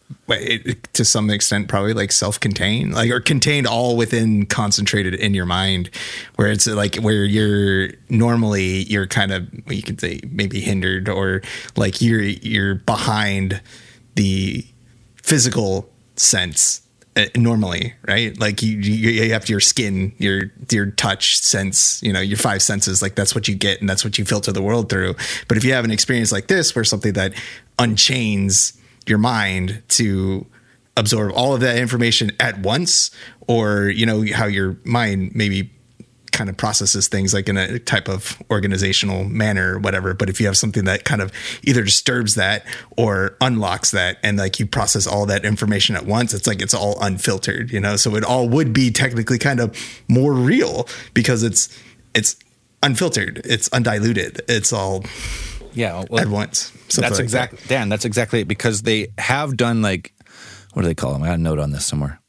to some extent probably like self-contained, like, or contained all within, concentrated in your mind, where it's like where you're kind of, you can say maybe hindered, or like you're behind the physical sense normally, right? Like you have your skin, your touch sense, your five senses, like that's what you get and that's what you filter the world through. But if you have an experience like this, where something that unchains your mind to absorb all of that information at once, or how your mind maybe kind of processes things like in a type of organizational manner or whatever. But if you have something that kind of either disturbs that or unlocks that, and like you process all that information at once, it's like it's all unfiltered, so it all would be technically kind of more real because it's unfiltered, it's undiluted, it's all at once. That's exactly, Dan, that's exactly it, because they have done like, what do they call them? I got a note on this somewhere.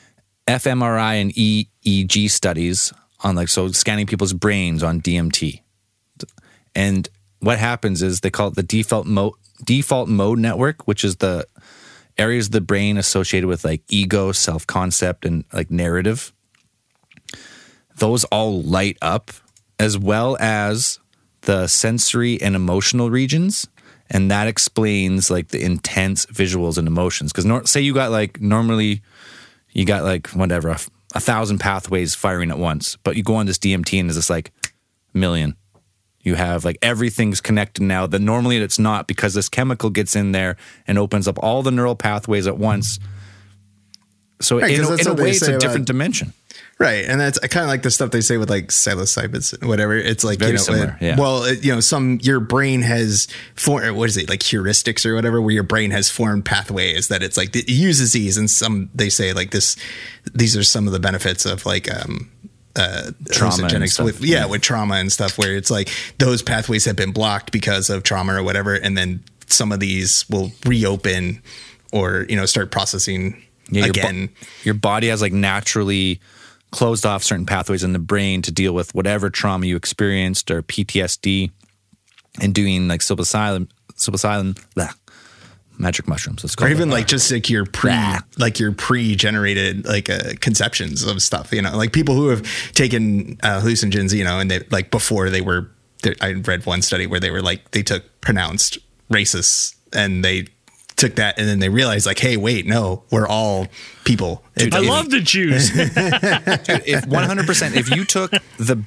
fMRI and EEG studies on so scanning people's brains on DMT. And what happens is they call it the default mode network, which is the areas of the brain associated with like ego, self-concept, and like narrative. Those all light up, as well as the sensory and emotional regions. And that explains like the intense visuals and emotions. Because say you got like, normally you got like whatever, 1,000 pathways firing at once, but you go on this DMT and it's just like a million. You have like everything's connected now that normally it's not, because this chemical gets in there and opens up all the neural pathways at once. So in a way, it's a different dimension. Right. And that's kind of like the stuff they say with like psilocybin, whatever. It's like, very similar, your brain has formed, what is it, like heuristics or whatever, where your brain has formed pathways that it's like, it uses these, and some, they say like these are some of the benefits of like, trauma and stuff. With trauma and stuff, where it's like those pathways have been blocked because of trauma or whatever. And then some of these will reopen or, start processing again. Your body has like naturally closed off certain pathways in the brain to deal with whatever trauma you experienced or PTSD, and doing like psilocybin, magic mushrooms. Let's or even like just like your pre-generated like conceptions of stuff, you know, like people who have taken hallucinogens, you know, and they like before they were, I read one study where they were like, they took pronounced racists and they took that and then they realized like, hey, wait, no, we're all people. Dude, I love the Jews. Dude, if 100%, if you took the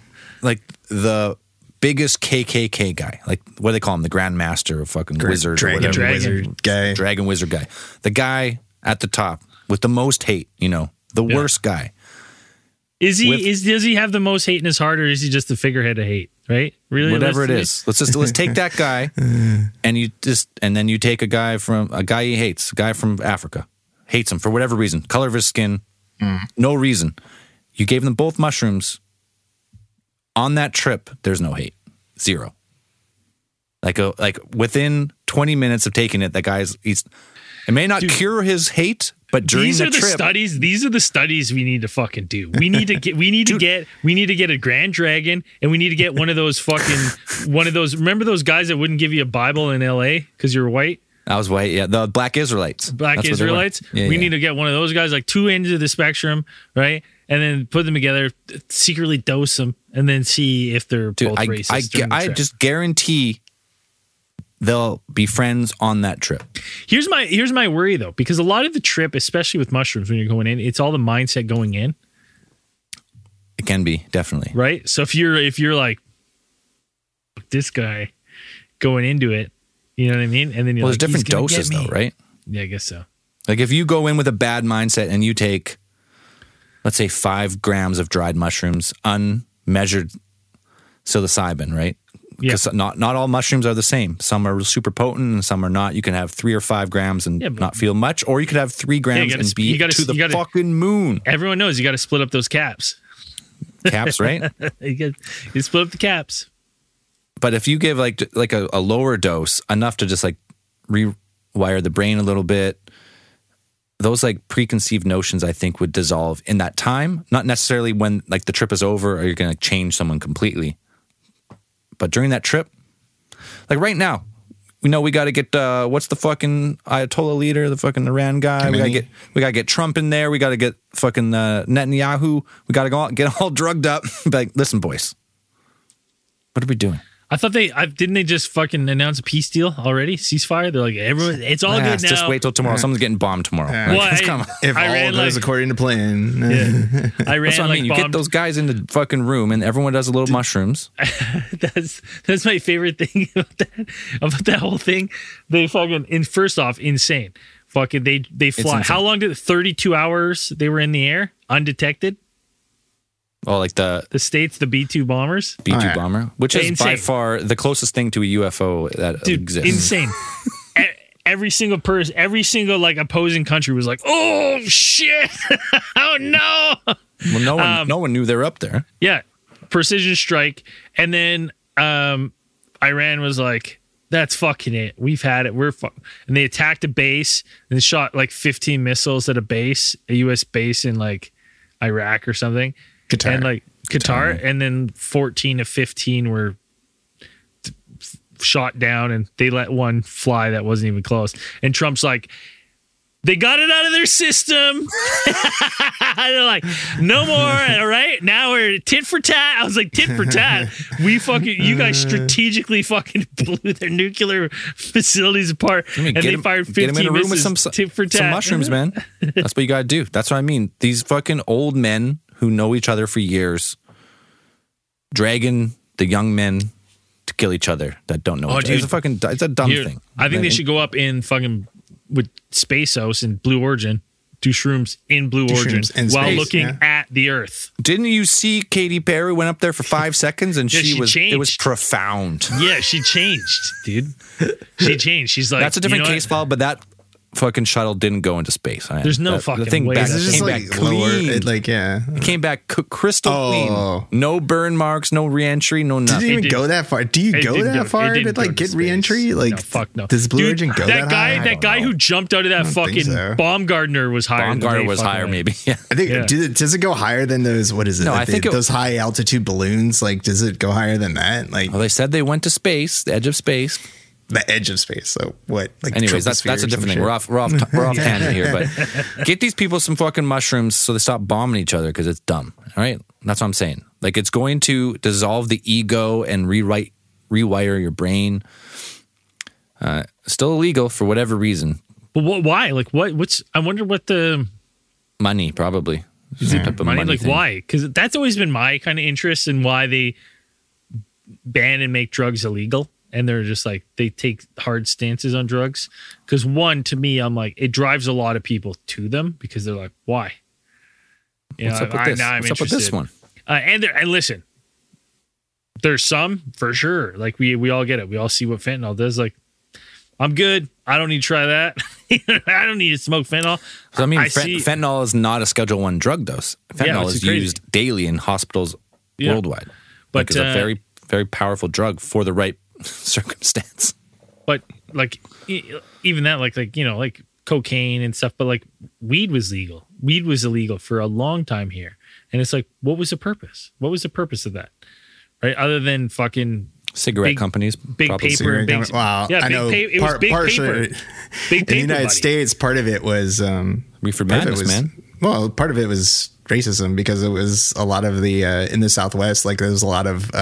biggest KKK guy, like what do they call him, the Grand Master of fucking wizard, Dragon Wizard guy, the guy at the top with the most hate, you know, the worst guy. Does he have the most hate in his heart, or is he just the figurehead of hate? Right? Really? Whatever it is. Let's take that guy and then you take a guy he hates, a guy from Africa. Hates him for whatever reason. Color of his skin. No reason. You gave them both mushrooms. On that trip, there's no hate. Zero. Like within 20 minutes of taking it, that guy's it may not cure his hate, but during the trip, these are the studies we need to fucking do. We need to get a Grand Dragon, and we need to get one of those. Remember those guys that wouldn't give you a Bible in LA because you're white? I was white, yeah. The Black Israelites. We need to get one of those guys, like two ends of the spectrum, right? And then put them together, secretly dose them, and then see if they're both racist. I just guarantee they'll be friends on that trip. Here's my worry though, because a lot of the trip, especially with mushrooms, when you're going in, it's all the mindset going in. It can be, definitely. Right? So if you're like this guy going into it, you know what I mean? And then you're there's different doses though, right? Yeah, I guess so. Like if you go in with a bad mindset and you take, let's say 5 grams of dried mushrooms, unmeasured psilocybin, right? Because not all mushrooms are the same. Some are super potent and some are not. You can have 3 or 5 grams and not feel much, or you could have 3 grams and be to the fucking moon. Everyone knows you got to split up those caps. Caps, right? You split up the caps. But if you give like a lower dose, enough to just like rewire the brain a little bit, those like preconceived notions I think would dissolve in that time. Not necessarily when like the trip is over or you're going to change someone completely. But during that trip, like right now, we know we got to get what's the fucking Ayatollah leader, the fucking Iran guy. We got to get Trump in there. We got to get fucking Netanyahu. We got to get all drugged up. Like, listen, boys, what are we doing? I thought didn't they just fucking announce a peace deal already? Ceasefire? They're like, everyone, it's all good now. Just wait till tomorrow. Someone's getting bombed tomorrow. If all goes according to plan. Yeah. That's what I mean. You get those guys in the fucking room and everyone does a little mushrooms. That's my favorite thing about that whole thing. They fucking, first off, insane. Fucking, they fly. How long did 32 hours they were in the air undetected? Oh, like the States, the B-2 bombers? B-2 bomber, which is insane. By far the closest thing to a UFO that exists. Insane. Every single person, every single like opposing country was like, oh, shit. Oh, no. Well, no one knew they were up there. Yeah. Precision strike. And then Iran was like, that's fucking it. We've had it. And they attacked a base and shot like 15 missiles at a U.S. base in like Iraq or something. Qatar, and then 14 of 15 were shot down, and they let one fly that wasn't even close. And Trump's like, they got it out of their system. They're like, no more. All right, now we're tit for tat. I was like, tit for tat. You guys strategically fucking blew their nuclear facilities apart, they fired 15 missiles. Tit for tat. Some mushrooms, man. That's what you gotta do. That's what I mean. These fucking old men who know each other for years, dragging the young men to kill each other that don't know each other. It's a dumb thing. I think they should go up in fucking with Spaceos and Blue Origin, do shrooms in Blue Origin while looking at the Earth. Didn't you see Katy Perry went up there for 5 seconds and she changed. It was profound. Yeah, she changed, dude. She changed. She's like, that's a different case file, but that fucking shuttle didn't go into space. There's no fucking the thing way. Back, It's just came like back clean. It came back crystal clean. No burn marks, no re-entry, no nothing. Didn't even go that far. Do you go that far to like get re-entry? Like, no, fuck no. Does Blue Origin go that high? That guy who jumped out of that fucking Baumgartner was higher. Baumgartner was higher, maybe. Yeah. I think. Does it go higher than those? What is it? No, I think those high altitude balloons. Like, does it go higher than that? Like, well, they said they went to space, the edge of space. The edge of space. So what? Like, anyways, that's a different thing. We're off tangent here. But get these people some fucking mushrooms so they stop bombing each other because it's dumb. All right, that's what I'm saying. Like, it's going to dissolve the ego and rewire your brain. Still illegal for whatever reason. But why? Like, what's? I wonder what the money probably. Is it money? Like, thing. Why? Because that's always been my kind of interest in why they ban and make drugs illegal. And they're just like, they take hard stances on drugs. Because one, to me, I'm like, it drives a lot of people to them because they're like, why? What's up with this? What's up with this one? And listen, there's some for sure. Like we all get it. We all see what fentanyl does. Like, I'm good. I don't need to try that. I don't need to smoke fentanyl. So I mean, fentanyl is not a Schedule I drug dose. Fentanyl is used daily in hospitals worldwide. But it's a very, very powerful drug for the right circumstance. But like even that, like like cocaine and stuff. But like weed was legal. Weed was illegal for a long time here, and it's like, what was the purpose? What was the purpose of that? Right, other than fucking cigarette companies, big paper, and big. Wow, yeah, I know. It was big paper. Big paper. In the United States, part of it was reefer madness, man. Well, part of it was racism because it was a lot of the in the Southwest. Like, there was a lot of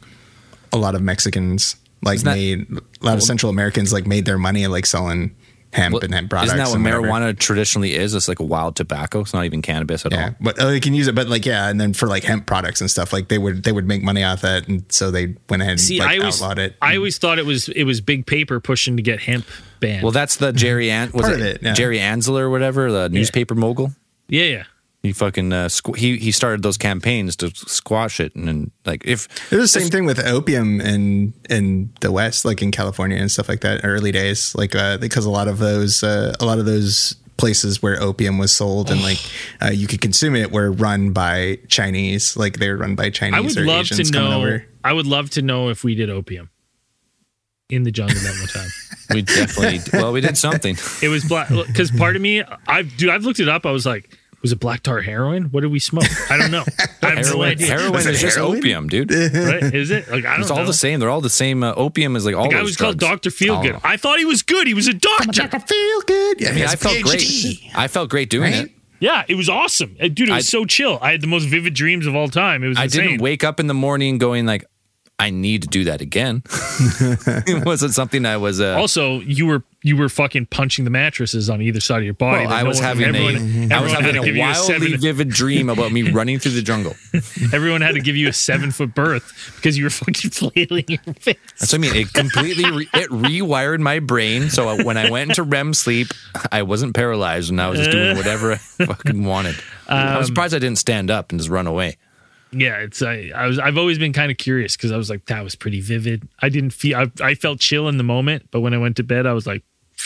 Mexicans. Like, a lot of Central Americans like made their money like selling hemp and hemp products. Isn't that what marijuana traditionally is? It's like a wild tobacco. It's not even cannabis at all. But they can use it. But like, and then for like hemp products and stuff, like they would make money off that, and so they went ahead and outlawed it. I always thought it was big paper pushing to get hemp banned. Well, that's the Jerry Jerry Ansel or whatever, the newspaper mogul. Yeah. He fucking he started those campaigns to squash it, and like if it was the same thing with opium in the West, like in California and stuff like that, early days, like because a lot of those places where opium was sold and like you could consume it were run by Chinese, like they were run by Chinese or Asians coming over. I would love to know if we did opium in the jungle that one time. We definitely we did something. It was black because part of me, I've looked it up. I was like, was it black tar heroin? What did we smoke? I don't know. I have no idea. Heroin is just opium, dude. Right? Is it? Like, I don't know. It's all the same. They're all the same. Opium is like all. The guy was called Dr. Feelgood. I thought he was good. He was a doctor. Dr. Feelgood. Yeah, I mean, I felt great. I felt great doing it. Yeah, it was awesome, dude. It was so chill. I had the most vivid dreams of all time. It was. Insane. I didn't wake up in the morning going like, I need to do that again. It wasn't something I was. Also, you were fucking punching the mattresses on either side of your body. Well, I was having a wildly vivid dream about me running through the jungle. Everyone had to give you a 7-foot berth because you were fucking flailing your face. That's what I mean. It completely it rewired my brain. So when I went into REM sleep, I wasn't paralyzed and I was just doing whatever I fucking wanted. I was surprised I didn't stand up and just run away. Yeah, I've always been kind of curious because I was like, that was pretty vivid. I felt chill in the moment, but when I went to bed, I was like,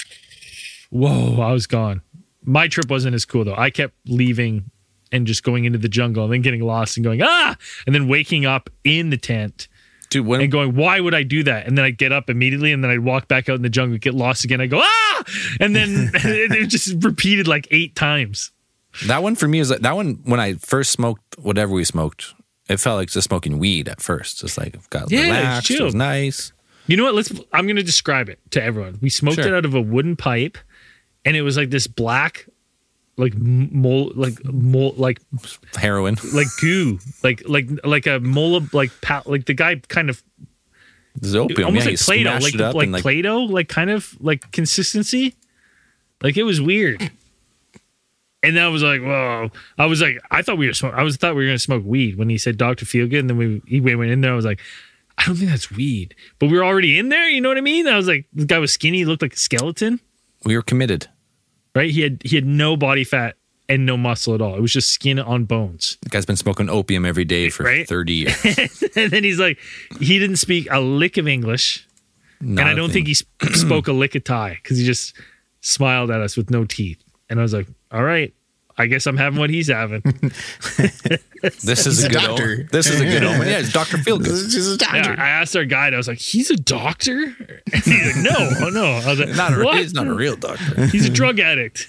whoa, I was gone. My trip wasn't as cool though. I kept leaving and just going into the jungle and then getting lost and going, and then waking up in the tent. Dude, and going, why would I do that? And then I'd get up immediately and then I'd walk back out in the jungle, get lost again. I go, and then it just repeated like 8 times. That one for me is like that one when I first smoked whatever we smoked. It felt like just smoking weed at first. Just like got relaxed. It was nice. You know what? I'm going to describe it to everyone. We smoked it out of a wooden pipe, and it was like this black, like heroin, like goo, like a mole, like the guy kind of. This is opium, almost like Play-Doh, like Play-Doh, like kind of like consistency. Like it was weird. And then I was like, whoa. I thought we were going to smoke weed when he said Dr. Feelgood. And then he went in there. I was like, I don't think that's weed. But we were already in there. You know what I mean? I was like, the guy was skinny. He looked like a skeleton. We were committed. Right? He had no body fat and no muscle at all. It was just skin on bones. The guy's been smoking opium every day for 30 years. And then he's like, he didn't speak a lick of English. And I don't think he spoke a lick of Thai because he just smiled at us with no teeth. And I was like, all right, I guess I'm having what he's having. This is a good omen. This is a good omen. Yeah, it's Dr. Feelgood. He's a doctor. Yeah, I asked our guide, I was like, he's a doctor? And he's like, no. I was like, he's not a real doctor. He's a drug addict.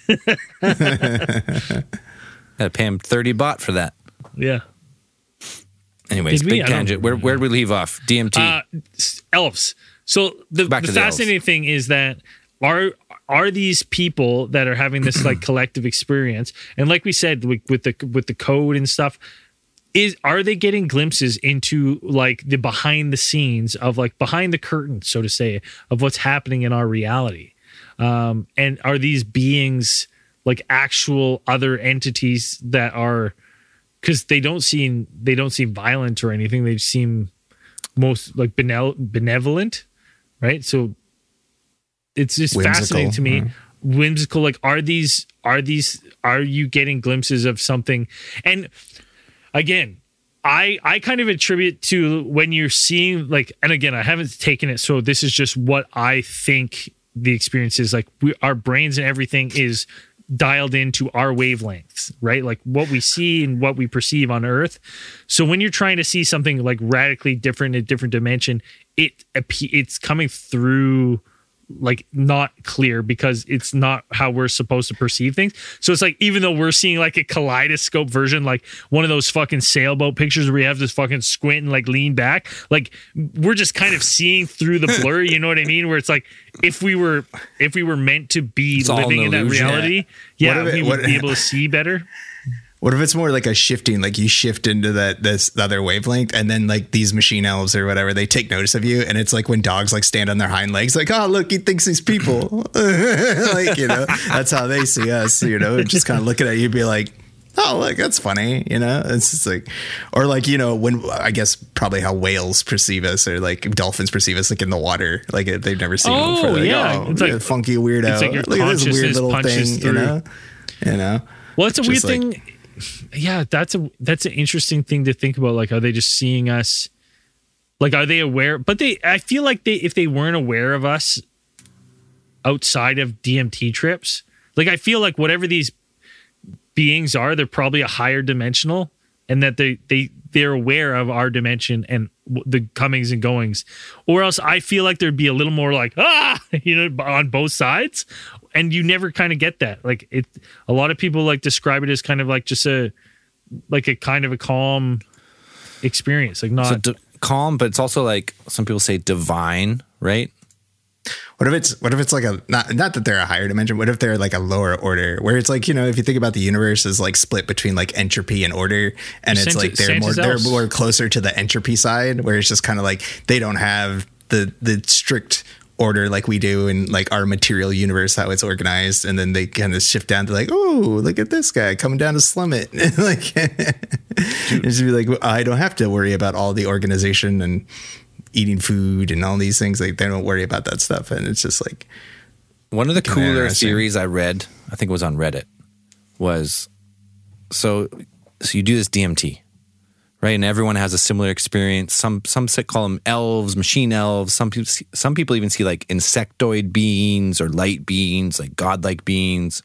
Had to pay him 30 baht for that. Yeah. Anyways, big tangent. Where did we leave off? DMT. Elves. So the fascinating thing is that are these people that are having this like collective experience, and like we said with the code and stuff, are they getting glimpses into like the behind the scenes of like behind the curtain, so to say, of what's happening in our reality? And are these beings like actual other entities that are, because they don't seem violent or anything. They seem most like benevolent, right? So it's just whimsical, fascinating to me. Whimsical. Like, are you getting glimpses of something? And again, I kind of attribute to when you're seeing like, and again, I haven't taken it, so this is just what I think the experience is. Like, our brains and everything is dialed into our wavelengths, right? Like what we see and what we perceive on Earth. So when you're trying to see something like radically different in a different dimension, it's coming through like not clear because it's not how we're supposed to perceive things. So it's like, even though we're seeing like a kaleidoscope version, like one of those fucking sailboat pictures where you have this fucking squint and like lean back, like we're just kind of seeing through the blur, you know what I mean? Where it's like, if we were meant to be living in that reality, we would be able to see better. What if it's more like a shifting, like you shift into this other wavelength, and then like these machine elves or whatever, they take notice of you, and it's like when dogs like stand on their hind legs, like, oh look, he thinks he's people. Like, you know, that's how they see us, you know, just kind of looking at you, be like, oh look, that's funny, you know. It's just like, or like, you know, when I guess probably how whales perceive us, or like dolphins perceive us, like in the water, like they've never seen them before. Like, it's like funky weirdo. It's like your look at this weird little thing, through. You know. Well, it's a weird thing. Yeah, that's an interesting thing to think about. Like, are they just seeing us? Like, are they aware? But I feel like if they weren't aware of us outside of DMT trips, like I feel like whatever these beings are, they're probably a higher dimensional, and that they're aware of our dimension and the comings and goings. Or else I feel like there'd be a little more like, you know, on both sides. And you never kind of get that. Like a lot of people like describe it as kind of like just a kind of a calm experience. Like not calm, but it's also like some people say divine, right? What if it's like a not that they're a higher dimension? What if they're like a lower order, where it's like, you know, if you think about the universe is like split between like entropy and order, and it's like they're more closer to the entropy side, where it's just kind of like they don't have the strict order like we do in like our material universe, how it's organized, and then they kind of shift down to like, oh, look at this guy coming down to slum it. Like, just be like, I don't have to worry about all the organization and eating food and all these things. Like, they don't worry about that stuff, and it's just like one of the cooler theories I read, I think it was on Reddit, was so you do this DMT, right? And everyone has a similar experience. Some call them elves, machine elves. Some people even see like insectoid beings or light beings, like godlike beings.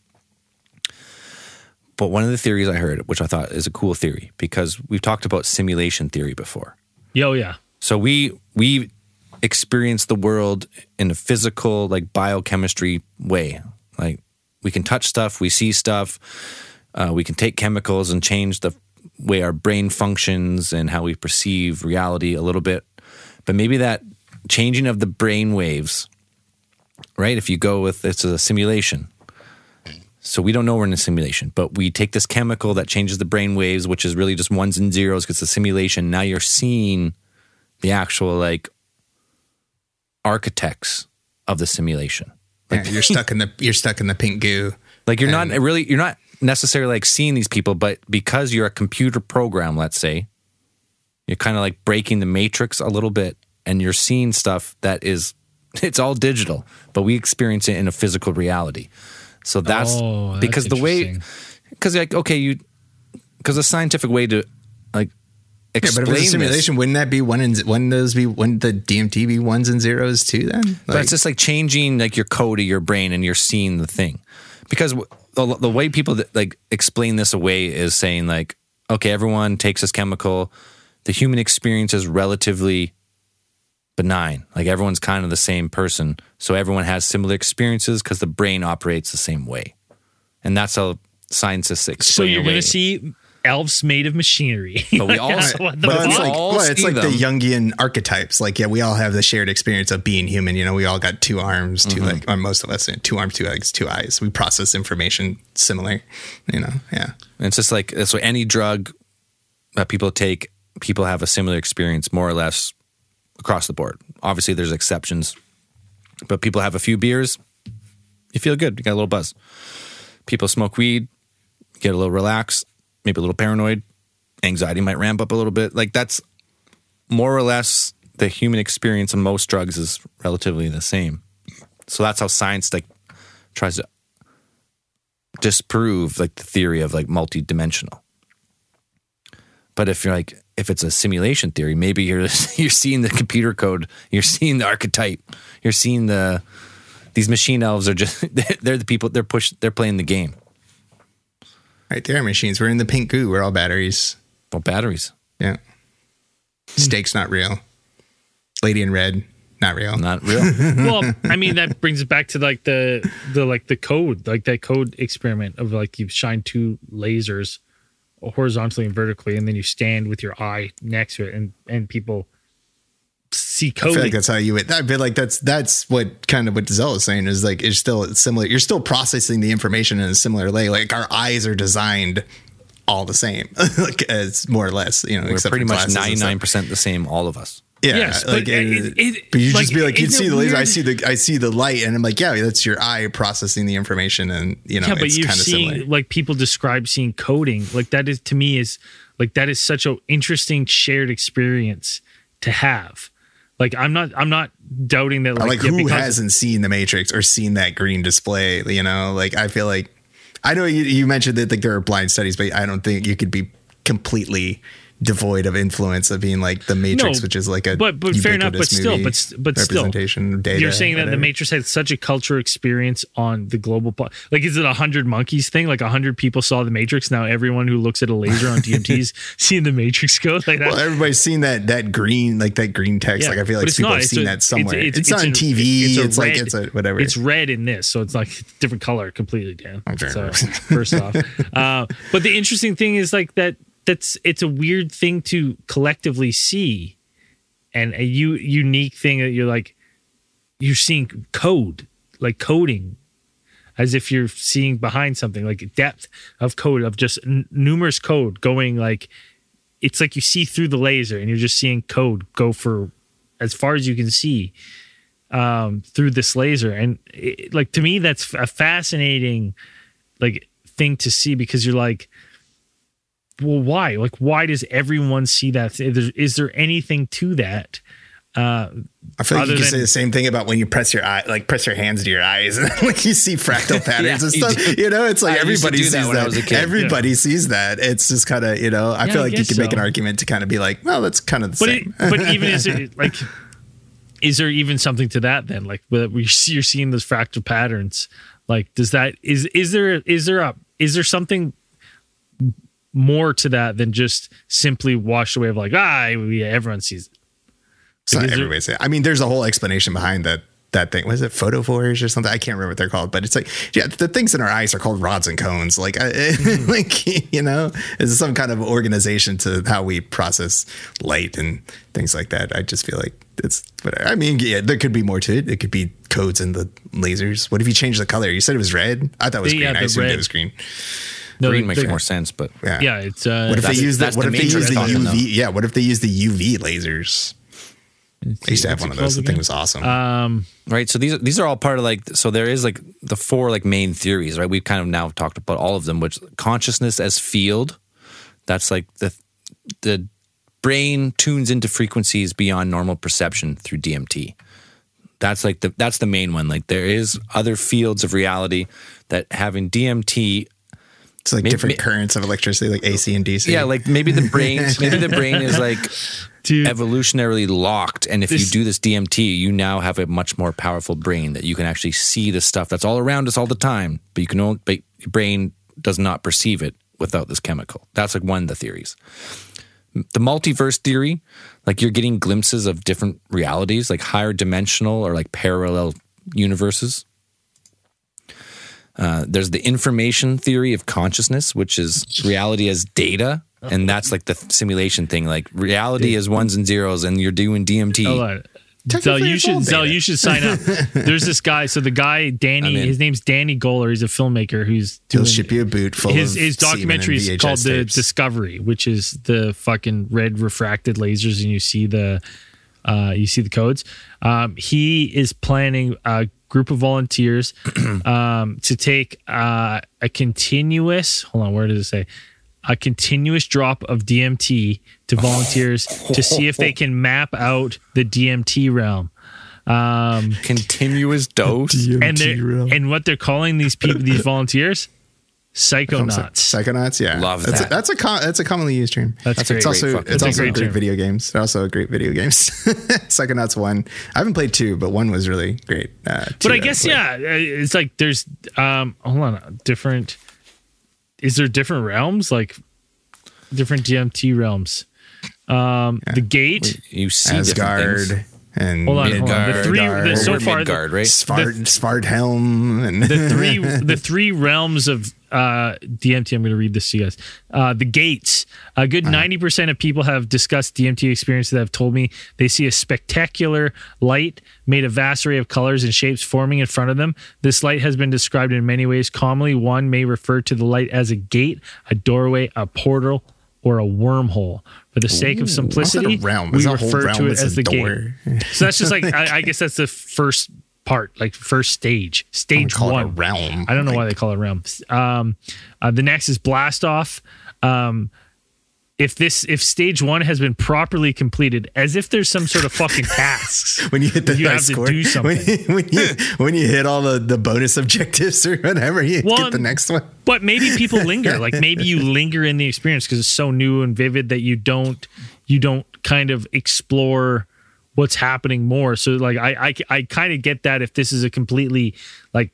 But one of the theories I heard, which I thought is a cool theory, because we've talked about simulation theory before. Yeah. So we experience the world in a physical, like biochemistry way. Like we can touch stuff, we see stuff, we can take chemicals and change the way our brain functions and how we perceive reality a little bit. But maybe that changing of the brain waves, right? If you go with, it's a simulation. So we don't know we're in a simulation, but we take this chemical that changes the brain waves, which is really just ones and zeros because it's a simulation. Now you're seeing the actual like architects of the simulation. Like you're stuck in the pink goo. Like you're not necessarily like seeing these people, but because you're a computer program, let's say, you're kind of like breaking the matrix a little bit, and you're seeing stuff that is, it's all digital, but we experience it in a physical reality. So that's because the way, because like, okay, because a scientific way to like explain but if it's a simulation, wouldn't that be wouldn't the DMT be ones and zeros too then? Like, but it's just like changing like your code of your brain and you're seeing the thing. Because the way people like explain this away is saying like, okay, everyone takes this chemical. The human experience is relatively benign. Like everyone's kind of the same person. So everyone has similar experiences because the brain operates the same way. And that's how scientists explain. So you're going to see elves made of machinery. But we all, it's like the Jungian archetypes. Like, yeah, we all have the shared experience of being human. You know, we all got 2 arms, 2 legs, or most of us, 2 arms, 2 legs, 2 eyes. We process information similar, you know, yeah. And it's just like, so any drug that people take, people have a similar experience more or less across the board. Obviously there's exceptions, but people have a few beers, you feel good, you got a little buzz. People smoke weed, get a little relaxed, maybe a little paranoid, anxiety might ramp up a little bit. Like that's more or less the human experience of most drugs is relatively the same. So that's how science like tries to disprove like the theory of like multi-dimensional. But if you're like, if it's a simulation theory, maybe you're seeing the computer code, you're seeing the archetype, you're seeing these machine elves are just, they're the people, they're playing the game. Right, they are machines. We're in the pink goo. We're all batteries. Well, batteries. Yeah. Steak's not real. Lady in red, not real. Not real. Well, I mean, that brings it back to like the code, like that code experiment of like you shine 2 lasers horizontally and vertically, and then you stand with your eye next to it, and people see coding. I feel like that's how you would. I feel like that's what kind of what Zell is saying is like it's still similar. You're still processing the information in a similar way. Like our eyes are designed all the same, like as more or less. You know, we're pretty much 99% the same, all of us. Yeah, yes, like, but you just be like, you see the laser, I see the light, and I'm like, yeah, that's your eye processing the information, and you know, yeah, but you're seeing similar. Like people describe seeing coding, like that is to me is like that is such an interesting shared experience to have. Like I'm not doubting that. Like who hasn't seen The Matrix or seen that green display? You know, like I feel like I know you mentioned that like there are blind studies, but I don't think you could be completely devoid of influence of being like The Matrix, which is like a but fair enough, but still representation of data. You're saying that The Matrix had such a cultural experience on the global like is it 100 monkeys thing? Like 100 people saw The Matrix. Now everyone who looks at a laser on DMT's seeing The Matrix go like that. Well, everybody's seen that green text. Yeah, like I feel like people have seen that somewhere. It's on TV. It's like it's a whatever. It's red in this, so it's like different color completely, Dan. So first off, but the interesting thing is like that. It's a weird thing to collectively see, and a unique thing that you're seeing code, like coding, as if you're seeing behind something, like depth of code of just numerous code going like it's like you see through the laser and you're just seeing code go for as far as you can see through this laser, and like to me that's a fascinating like thing to see because you're like. Well, why? Like, why does everyone see that? Is there anything to that? I feel like you can say the same thing about when you press your hands to your eyes and like you see fractal patterns and stuff. You know, it's like everybody sees that. Everybody sees that. It's just kind of, you know, I feel like you can make an argument to kind of be like, well, that's kind of the same. But even is there even something to that then? Like, you're seeing those fractal patterns. Like, does that is there something more to that than just simply washed away of like, everyone sees it. It's not everybody sees it. I mean, there's a whole explanation behind that thing. Was it photophores or something? I can't remember what they're called, but it's like, yeah, the things in our eyes are called rods and cones. Like, like, you know, it's some kind of organization to how we process light and things like that. I just feel like it's whatever. I mean, yeah, there could be more to it. It could be codes in the lasers. What if you change the color? You said it was red. I thought it was green. I assumed it was green. No, green makes more sense, but yeah, it's what if they use the UV? Yeah, what if they use the UV lasers? I used to have one of those. The thing was awesome. Right. So these are all part of like. So there is like the 4 like main theories, right? We've kind of now talked about all of them. Which consciousness as field. That's like the brain tunes into frequencies beyond normal perception through DMT. That's like that's the main one. Like there is other fields of reality that having DMT It's like different currents of electricity, like AC and DC. Yeah, like maybe the brain is like evolutionarily locked, and if you do this DMT, you now have a much more powerful brain that you can actually see the stuff that's all around us all the time, but your brain does not perceive it without this chemical. That's like one of the theories. The multiverse theory, like you're getting glimpses of different realities, like higher dimensional or like parallel universes. There's the information theory of consciousness, which is reality as data. And that's like the simulation thing. Like reality is ones and zeros and you're doing DMT. Hold on. Zell, you should sign up. There's this guy. So the guy, Danny, his name's Danny Goller. He's a filmmaker who's doing... He'll ship you a boot full his documentary is called tapes. The Discovery, which is the fucking red refracted lasers and you see the codes. He is planning a group of volunteers to take a continuous, hold on, where does it say? A continuous drop of DMT to volunteers to see if they can map out the DMT realm. Continuous dose? And what they're calling these people, these volunteers? Psychonauts. Psychonauts, yeah. Love that. That's a commonly used term. That's great. It's also great video games. They're also great video games. Psychonauts 1. I haven't played 2, but 1 was really great. But I guess, it's like there's, hold on, different... Is there different realms, like different DMT realms? The Gate, you see Asgard and Midgard. The three, so far, Midgard, right? Svarthelm, and the three realms of DMT. I'm going to read this to you guys. The Gates. A good 90% of people have discussed DMT experiences that have told me they see a spectacular light made of vast array of colors and shapes forming in front of them. This light has been described in many ways. Commonly, one may refer to the light as a gate, a doorway, a portal, or a wormhole. For the sake of simplicity, we refer to it as the gate. So that's just like, I guess that's the first part, like first stage. Stage 1. A realm. I don't know why they call it realm. The next is blast off. If stage 1 has been properly completed, as if there's some sort of fucking tasks. When you hit the you have score, to do something. When you hit all the bonus objectives or whatever, you get the next one. But maybe people linger. Like maybe you linger in the experience because it's so new and vivid that you don't kind of explore what's happening more. So like I kind of get that if this is a completely like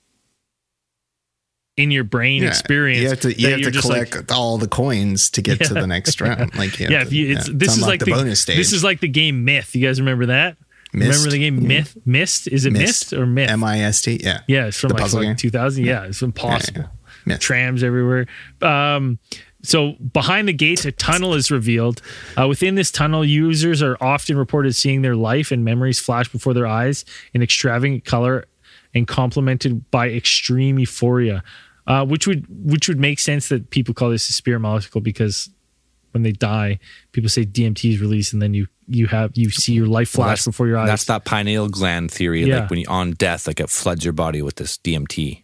in your brain experience, you have to collect all the coins to get to the next round. Like this is like the bonus stage. This is like the game Myth. You guys remember that? Myst? Remember the game Myth? Myst? Is it Myst or Myth? MIST. Yeah. Yeah, it's from like 2000. Yeah, it's impossible. Yeah. Trams everywhere. So behind the gates, a tunnel is revealed. Within this tunnel, users are often reported seeing their life and memories flash before their eyes in extravagant color and complemented by extreme euphoria, which would make sense that people call this a spirit molecule because when they die, people say DMT is released and then you see your life flash before your eyes. That's that pineal gland theory. Like when you're on death, like it floods your body with this DMT.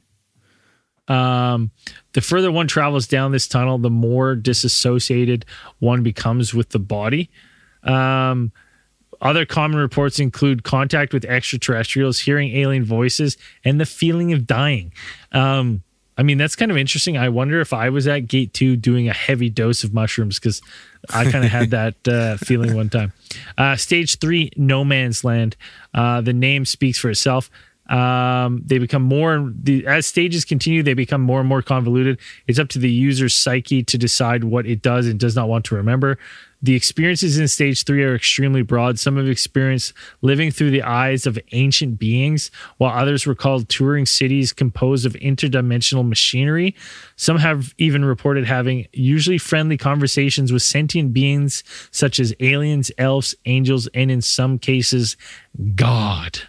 The further one travels down this tunnel, the more disassociated one becomes with the body. Other common reports include contact with extraterrestrials, hearing alien voices, and the feeling of dying. I mean, that's kind of interesting. I wonder if I was at Gate 2 doing a heavy dose of mushrooms because I kind of had that feeling one time. Stage 3, No Man's Land. The name speaks for itself. They become as stages continue, they become more and more convoluted. It's up to the user's psyche to decide what it does and does not want to remember. The experiences in stage 3 are extremely broad. Some have experienced living through the eyes of ancient beings, while others recalled touring cities composed of interdimensional machinery. Some have even reported having usually friendly conversations with sentient beings such as aliens, elves, angels, and in some cases, God.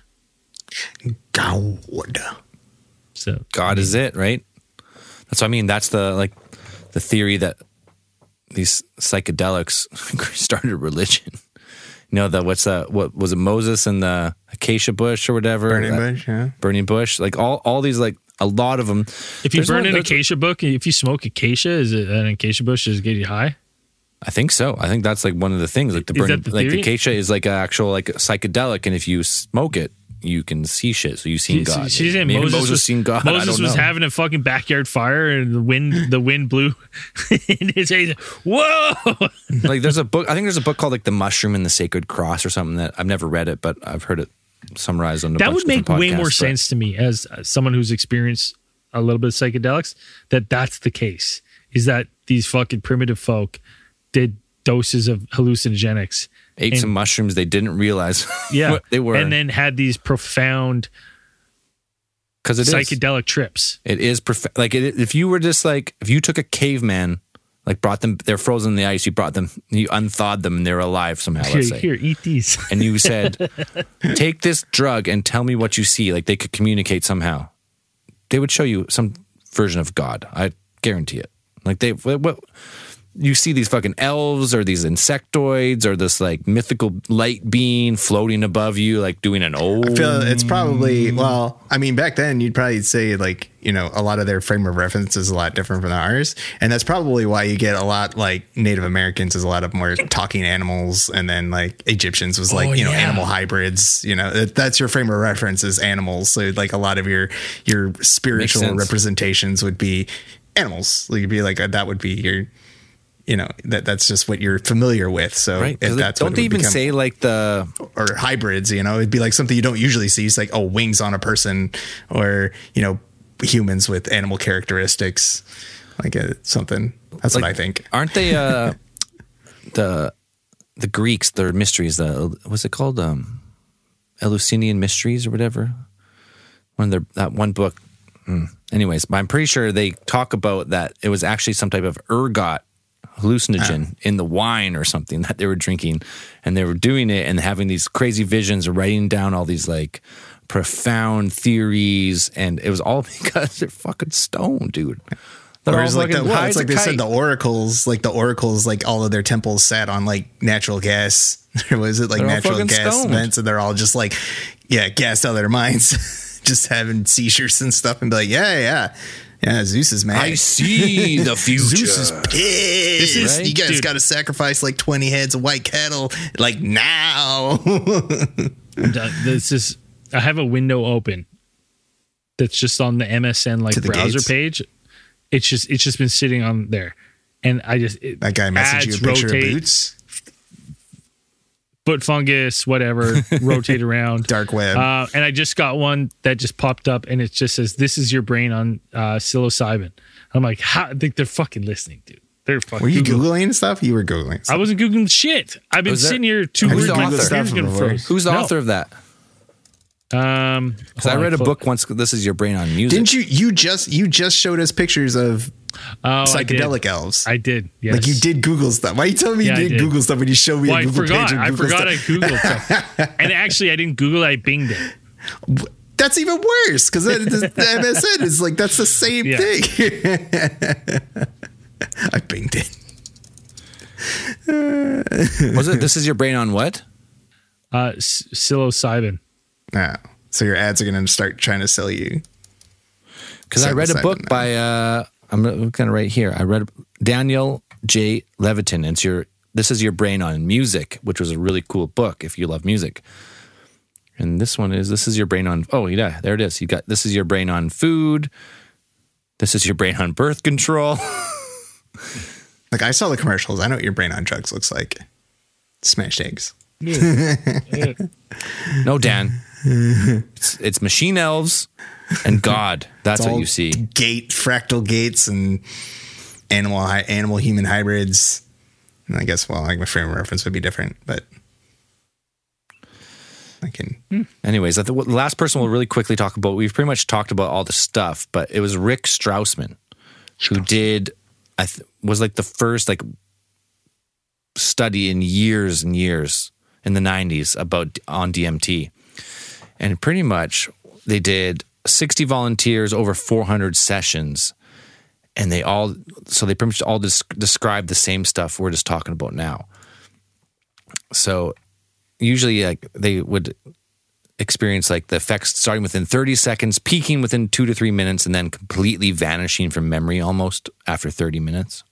So God is it, right? That's what I mean. That's the theory that these psychedelics started a religion. You know, what was it, Moses and the acacia bush or whatever? Burning bush. Like all these, like a lot of them. If you burn an acacia bush, if you smoke acacia, is it an acacia bush? Does it get you high? I think so. I think that's like one of the things. Like the burning, like the acacia is like an actual like psychedelic, and if you smoke it, you can see shit. So you've seen God. She's saying Moses was seen God. Moses was having a fucking backyard fire, and the wind blew in his face. Whoa! Like there's a book. I think there's a book called like The Mushroom and the Sacred Cross or something that I've never read it, but I've heard it summarized on. That would make way more sense to me as someone who's experienced a little bit of psychedelics. That's the case. Is that these fucking primitive folk did doses of hallucinogenics, ate some mushrooms they didn't realize what they were, and then had these profound psychedelic trips. It is like if you were just like if you took a caveman, like brought them, they're frozen in the ice, you brought them, you unthawed them, and they're alive somehow. Let's say here, eat these, and you said, take this drug and tell me what you see. Like they could communicate somehow. They would show you some version of God. I guarantee it. Like you see these fucking elves or these insectoids or this like mythical light being floating above you, like doing an old. I feel it's probably, well, I mean, back then you'd probably say like, you know, a lot of their frame of reference is a lot different from ours. And that's probably why you get a lot like Native Americans is a lot of more talking animals. And then like Egyptians was like, animal hybrids, that's your frame of reference is animals. So like a lot of your spiritual representations would be animals. Like you'd be like, that would be your, that's just what you're familiar with. So right. If that's don't they even say like or hybrids, it'd be like something you don't usually see. It's like, oh, wings on a person or, humans with animal characteristics, like something. That's like, what I think. Aren't they, the Greeks, their mysteries, what's it called? Eleusinian Mysteries or whatever. That one book. Anyways, but I'm pretty sure they talk about that it was actually some type of ergot hallucinogen in the wine or something that they were drinking, and they were doing it and having these crazy visions or writing down all these like profound theories, and it was all because they're fucking stoned, dude. It's like they said the oracles, like all of their temples sat on like natural gas. Was it like they're natural gas vents, and they're all just like, gassed out of their minds. Just having seizures and stuff and be like, yeah, Zeus is mad. I see the future. Zeus is pissed. Right? You guys got to sacrifice like 20 heads of white cattle, like now. I have a window open that's just on the MSN like browser page. It's just been sitting on there, and that guy messaged you a picture of boots. Foot fungus, whatever, rotate around. Dark web. And I just got one that just popped up, and it just says, "This is your brain on psilocybin." I'm like, I think they're fucking listening, dude. They're fucking. Were you Googling stuff? You were Googling stuff. I wasn't Googling shit. I've been sitting here 2 weeks. Who's the author of that? Because I read a book once. This is your brain on music. Didn't you? You just showed us pictures of psychedelic elves. I did. Yes. Like you did Google stuff. Why are you telling me you did Google stuff when you showed me a Google page? I forgot I Googled stuff. And actually, I didn't Google. I binged it. That's even worse because the MSN is like that's the same thing. I binged it. Was it? This is your brain on what? Psilocybin. Ah, so your ads are going to start trying to sell you. Because I read a book by I'm looking right here. I read Daniel J. Levitin. This is your brain on music, which was a really cool book if you love music. And this is your brain on. Oh yeah, there it is. You got this is your brain on food. This is your brain on birth control. Like I saw the commercials. I know what your brain on drugs looks like. Smashed eggs. No, Dan. It's machine elves and God. That's what you see. Fractal gates and animal human hybrids. And I guess my frame of reference would be different, but I can. Anyways, the last person we'll really quickly talk about. We've pretty much talked about all the stuff, but it was Rick Strassman who did. Was like the first like study in years and years in the 90s on DMT. And pretty much they did 60 volunteers over 400 sessions. And they pretty much all describe the same stuff we're just talking about now. So usually they would experience like the effects starting within 30 seconds, peaking within 2 to 3 minutes, and then completely vanishing from memory almost after 30 minutes.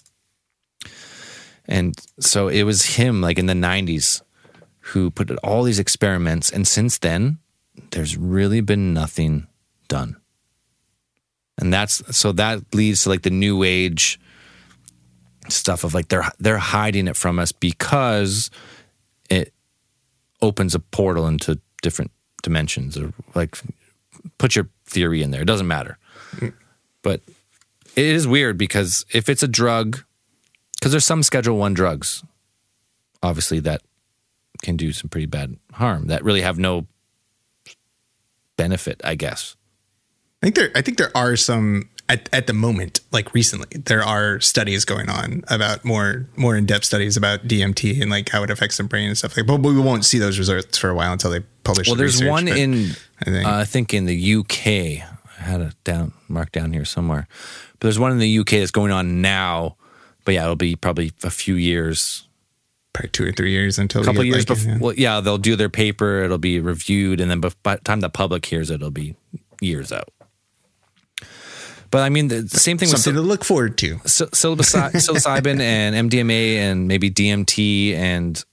And so it was him like in the 90s who put all these experiments. And since then, there's really been nothing done. And that leads to like the new age stuff of like they're hiding it from us because it opens a portal into different dimensions, or like put your theory in there. It doesn't matter. But it is weird because if it's a drug, because there's some Schedule 1 drugs, obviously, that can do some pretty bad harm that really have no benefit, I guess. I think there are some at the moment, like recently, there are studies going on about more in-depth studies about DMT and like how it affects the brain and stuff like. But we won't see those results for a while until they publish. Well, there's research, one I think in the UK. I had it marked down here somewhere. But there's one in the UK that's going on now. But yeah, it'll be probably a few years. Probably 2 or 3 years until a couple years before. Well, yeah, they'll do their paper. It'll be reviewed, and then by the time the public hears it, it'll be years out. But I mean, the same thing. Something to look forward to. Psilocybin and MDMA and maybe DMT and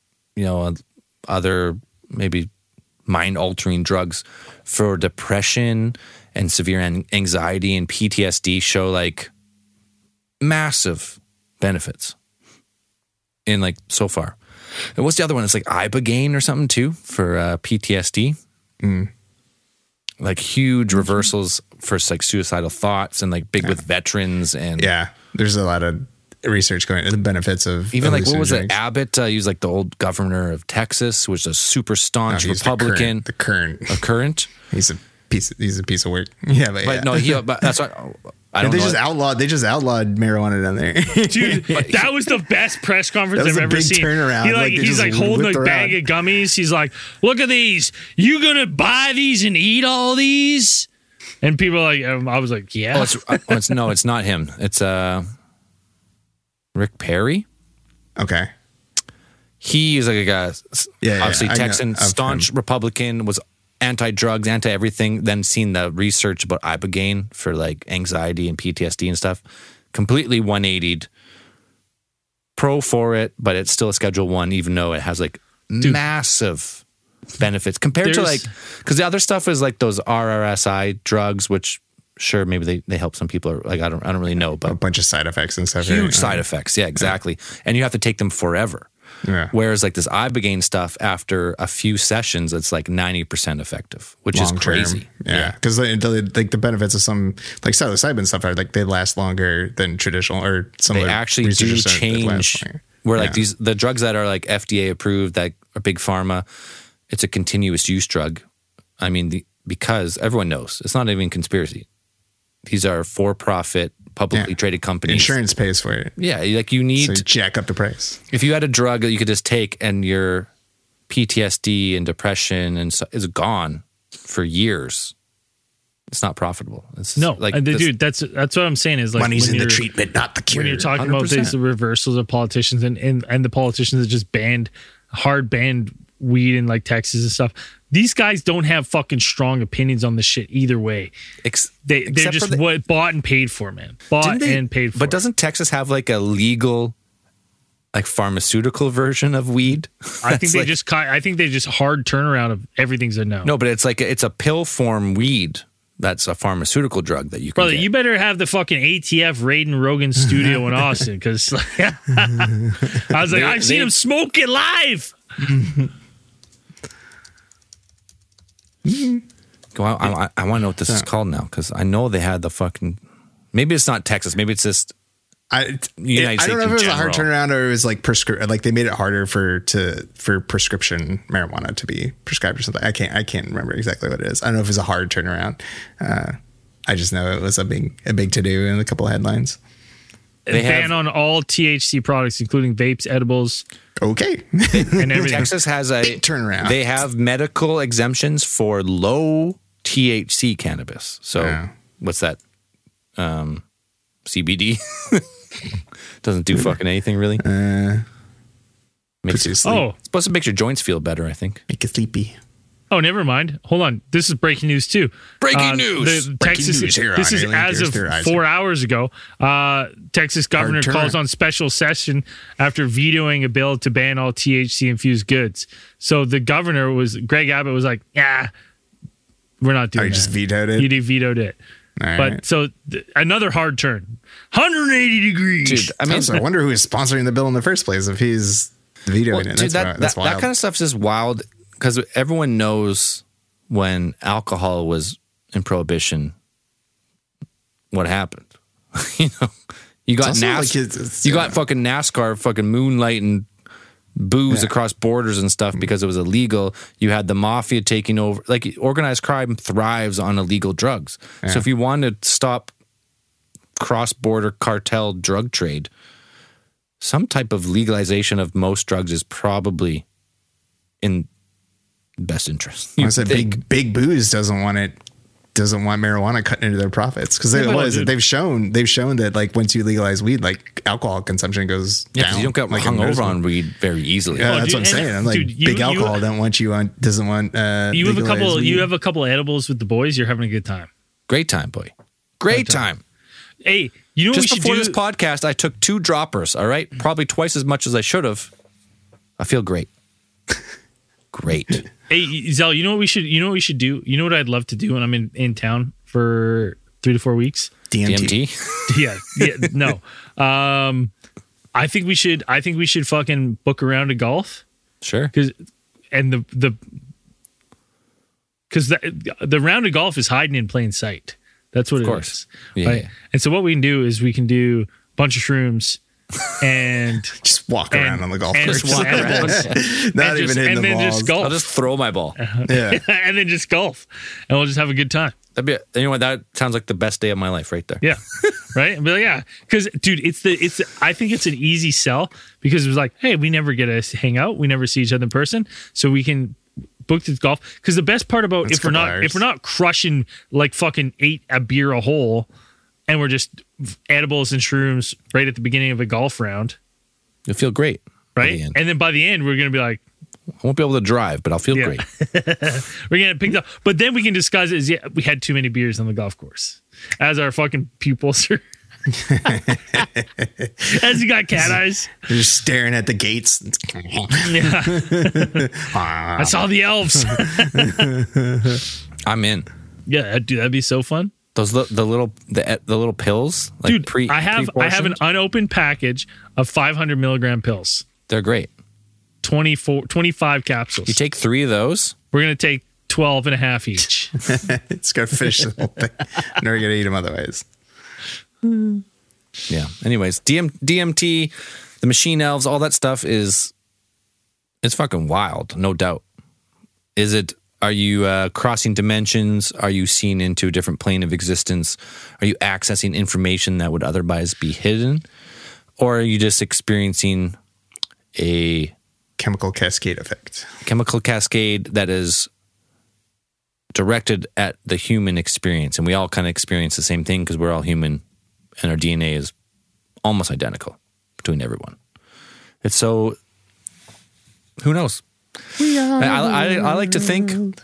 other maybe mind-altering drugs for depression and severe anxiety and PTSD show like massive benefits in like so far. And what's the other one? It's like Ibogaine or something too for PTSD. Like huge reversals for like suicidal thoughts and like big with veterans and there's a lot of research going into the benefits of even like what was it? Abbott used like the old governor of Texas, which is a super staunch Republican. The current. He's a piece of work. Yeah, but that's what I don't know. They just outlawed marijuana down there. Dude, that was the best press conference I've ever seen. Turnaround. He's like holding a bag of gummies. He's like, "Look at these. You gonna buy these and eat all these?" And people are like, I was like, "Yeah." It's not him. It's Rick Perry. Okay. He is like a guy, obviously Texan, staunch Republican, was anti-drugs, anti-everything, then seen the research about Ibogaine for like anxiety and PTSD and stuff. Completely 180'd. Pro for it, but it's still a Schedule 1, even though it has like massive benefits compared to like, because the other stuff is like those RRSI drugs, which sure, maybe they help some people, or like I don't really know, but a bunch of side effects and stuff. Huge side effects, yeah, exactly. And you have to take them forever. Yeah. Whereas like this Ibogaine stuff, after a few sessions, it's like 90% effective, which is crazy. Yeah, because like the benefits of some like psilocybin stuff are like they last longer than traditional, or some they actually do change. Where like the drugs that are like FDA approved, that are big pharma, it's a continuous use drug. I mean, because everyone knows it's not even conspiracy. These are for-profit, publicly traded companies. Insurance pays for it. Yeah, like you need to jack up the price. If you had a drug that you could just take and your PTSD and depression and is gone for years, it's not profitable. It's dude, that's what I'm saying is like money's in the treatment, not the cure. When you're talking 100%. About these reversals of politicians and the politicians that just banned weed in like Texas and stuff. These guys don't have fucking strong opinions on the shit either way. They're just bought and paid for, man. And paid for. But doesn't Texas have like a legal, like pharmaceutical version of weed? I think they just hard turnaround of everything's a no. No, but it's like it's a pill form weed. That's a pharmaceutical drug that you can get. You better have the fucking ATF raiding Rogan's studio in Austin, because I was like, I've seen him smoke it live. I want to know what this is called now, because I know they had the fucking. Maybe it's not Texas. Maybe it's just. I don't know if it was a hard turnaround or it was like like they made it harder for prescription marijuana to be prescribed or something. I can't remember exactly what it is. I don't know if it was a hard turnaround. I just know it was a big to do in a couple of headlines. Ban on all THC products, including vapes, edibles. Okay. And everything. Texas has a big turnaround. They have medical exemptions for low THC cannabis. So what's that? CBD doesn't do fucking anything really. Makes you sleep. It's supposed to make your joints feel better, I think. Make you sleepy. Oh, never mind. Hold on. This is breaking news too. Breaking news. Texas. This is as of 4 hours ago. Texas governor calls on special session after vetoing a bill to ban all THC infused goods. So the governor Greg Abbott was like, We're not doing You just vetoed it? You vetoed it. All but right. so another hard turn. 180 degrees. Dude, I wonder who is sponsoring the bill in the first place if he's vetoing it. Dude, That's wild. That kind of stuff is just wild because everyone knows when alcohol was in prohibition, what happened. You know, you got got fucking NASCAR fucking moonlighting booze across borders and stuff because it was illegal. You had the mafia taking over. Like, organized crime thrives on illegal drugs. Yeah. So if you want to stop cross-border cartel drug trade, some type of legalization of most drugs is probably in best interest. I said big booze doesn't want marijuana cutting into their profits because they've shown that like once you legalize weed, like alcohol consumption goes down. You don't get hungover on weed very easily. Yeah, that's what I'm saying. I'm like, big alcohol doesn't want. You have a couple edibles with the boys. You're having a good time. Great time, boy. Great time. Hey, you know just what we before should do? This podcast, I took 2 droppers. All right, probably twice as much as I should have. I feel great. Great. Hey, Zell, you know what we should do? You know what I'd love to do when I'm in town for 3 to 4 weeks? DMT? Yeah, no. I think we should fucking book a round of golf. Sure. Because the round of golf is hiding in plain sight. That's what it is. Yeah, right? Yeah. And so what we can do is we can do a bunch of shrooms and just walk around on the golf course. Just walk around. Not even hitting the balls. Just golf. I'll just throw my ball. Yeah. And then just golf. And we'll just have a good time. You know what? That sounds like the best day of my life right there. Yeah. Right? But yeah. Because, dude, I think it's an easy sell because it was like, hey, we never get to hang out. We never see each other in person. So we can book this golf. Because the best part about if we're not crushing like fucking 8 a beer a hole and we're just edibles and shrooms right at the beginning of a golf round. You'll feel great. Right? And then by the end, we're going to be like, I won't be able to drive, but I'll feel great. We're going to pick up. But then we can disguise it as, we had too many beers on the golf course. As our fucking pupils are. As you got cat eyes. You're just staring at the gates. Yeah. I saw the elves. I'm in. Yeah, dude, that'd be so fun. Those the little pills, like dude. I have an unopened package of 500 milligram pills. They're great. 25 capsules. You take 3 of those. We're gonna take 12 and a half each. It's gonna finish the whole thing. Never gonna eat them otherwise. Yeah. Anyways, DMT, the machine elves, all that stuff it's fucking wild, no doubt. Are you crossing dimensions? Are you seeing into a different plane of existence? Are you accessing information that would otherwise be hidden? Or are you just experiencing a chemical cascade effect? Chemical cascade that is directed at the human experience. And we all kind of experience the same thing because we're all human and our DNA is almost identical between everyone. It's so, who knows? I like to think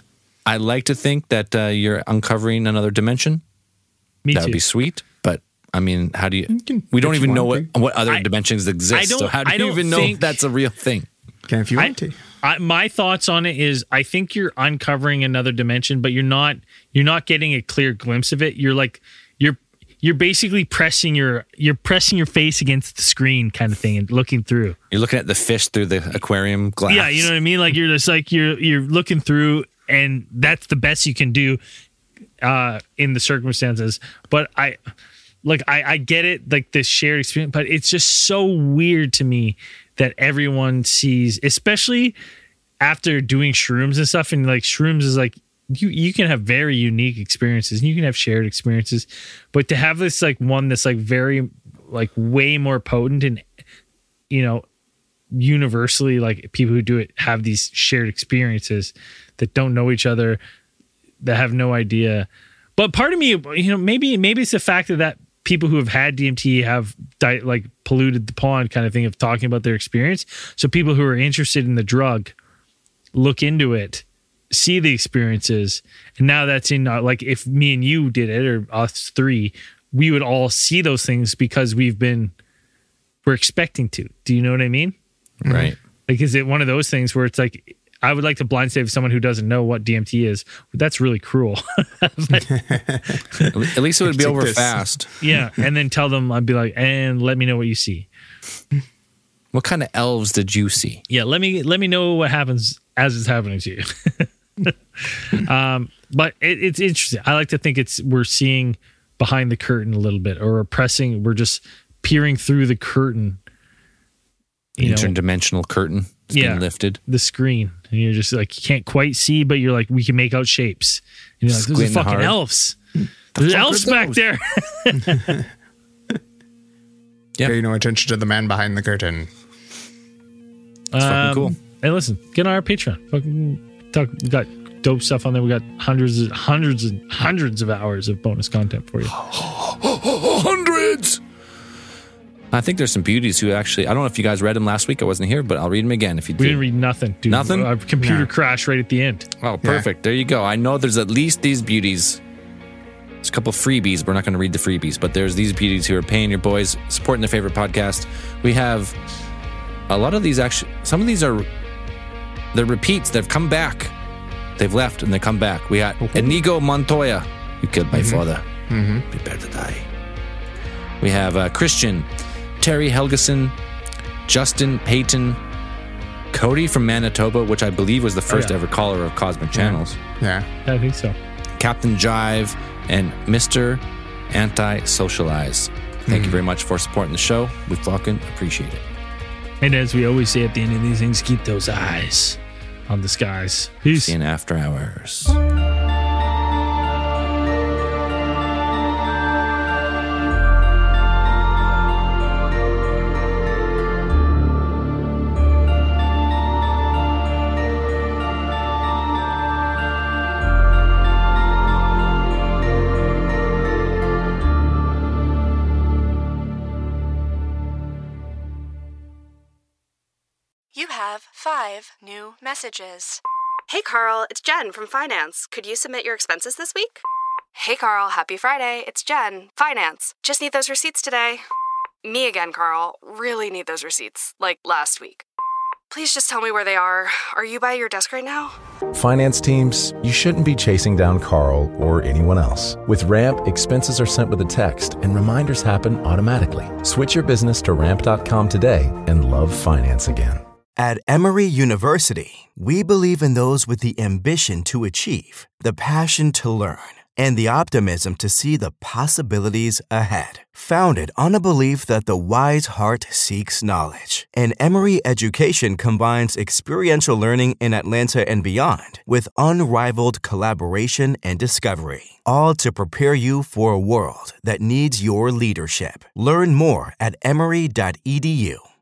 that you're uncovering another dimension. Me that too. would be sweet, but I mean, how do you? We don't even know what other dimensions exist. So how do you even know if that's a real thing? Okay, if you want to. My thoughts on it is, I think you're uncovering another dimension, but you're not getting a clear glimpse of it. You're like you're basically pressing your face against the screen kind of thing and looking through. You're looking at the fish through the aquarium glass. Yeah, you know what I mean? Like you're just like you're looking through, and that's the best you can do in the circumstances. But I get it, like this shared experience, but it's just so weird to me that everyone sees, especially after doing shrooms and stuff. And like shrooms is like, you can have very unique experiences and you can have shared experiences, but to have this like one that's like very like way more potent and, you know, universally, like people who do it have these shared experiences that don't know each other, that have no idea. But part of me, you know, maybe it's the fact that people who have had DMT have like polluted the pond kind of thing of talking about their experience. So people who are interested in the drug look into it, see the experiences, and now that's in like if me and you did it, or us 3, we would all see those things because we're expecting to. Do you know what I mean? Right. Like, is it one of those things where it's like I would like to blind save someone who doesn't know what DMT is. That's really cruel. At least it would be over fast. Yeah. And then tell them, I'd be like, and let me know what you see. What kind of elves did you see? Yeah. Let me know what happens as it's happening to you. But it's interesting. I like to think we're seeing behind the curtain a little bit, or we're just peering through the curtain. Interdimensional curtain. It's been lifted. The screen. And you're just like, you can't quite see, but you're like, we can make out shapes. And you're like, those are fucking elves. There's elves back there. Pay no attention to the man behind the curtain. It's fucking cool. Hey, listen, get on our Patreon. We got dope stuff on there. We got hundreds of hours of bonus content for you. Hundreds! I think there's some beauties who actually, I don't know if you guys read them last week. I wasn't here, but I'll read them again if you did. We didn't read nothing, dude. Nothing? Our computer crashed right at the end. Oh, perfect. Yeah. There you go. I know there's at least these beauties. There's a couple of freebies. We're not going to read the freebies, but there's these beauties who are paying your boys, supporting their favorite podcast. We have a lot of these actually, some of these they're repeats. They've come back. They've left and they come back. We got Inigo Montoya. You killed my father. Prepare to die. We have Christian, Terry Helgeson, Justin Payton, Cody from Manitoba, which I believe was the first ever caller of Cosmic Channels. Yeah, I think so. Captain Jive and Mr. Anti-Socialize. Thank you very much for supporting the show. We fucking appreciate it. And as we always say at the end of these things, keep those eyes on the skies. Peace. See you in After Hours. You have 5 new messages. Hey Carl, it's Jen from Finance. Could you submit your expenses this week? Hey Carl, happy Friday. It's Jen, Finance. Just need those receipts today. Me again, Carl. Really need those receipts, like last week. Please just tell me where they are. Are you by your desk right now? Finance teams, you shouldn't be chasing down Carl or anyone else. With Ramp, expenses are sent with a text and reminders happen automatically. Switch your business to ramp.com today and love finance again. At Emory University, we believe in those with the ambition to achieve, the passion to learn, and the optimism to see the possibilities ahead. Founded on a belief that the wise heart seeks knowledge, and Emory education combines experiential learning in Atlanta and beyond with unrivaled collaboration and discovery, all to prepare you for a world that needs your leadership. Learn more at emory.edu.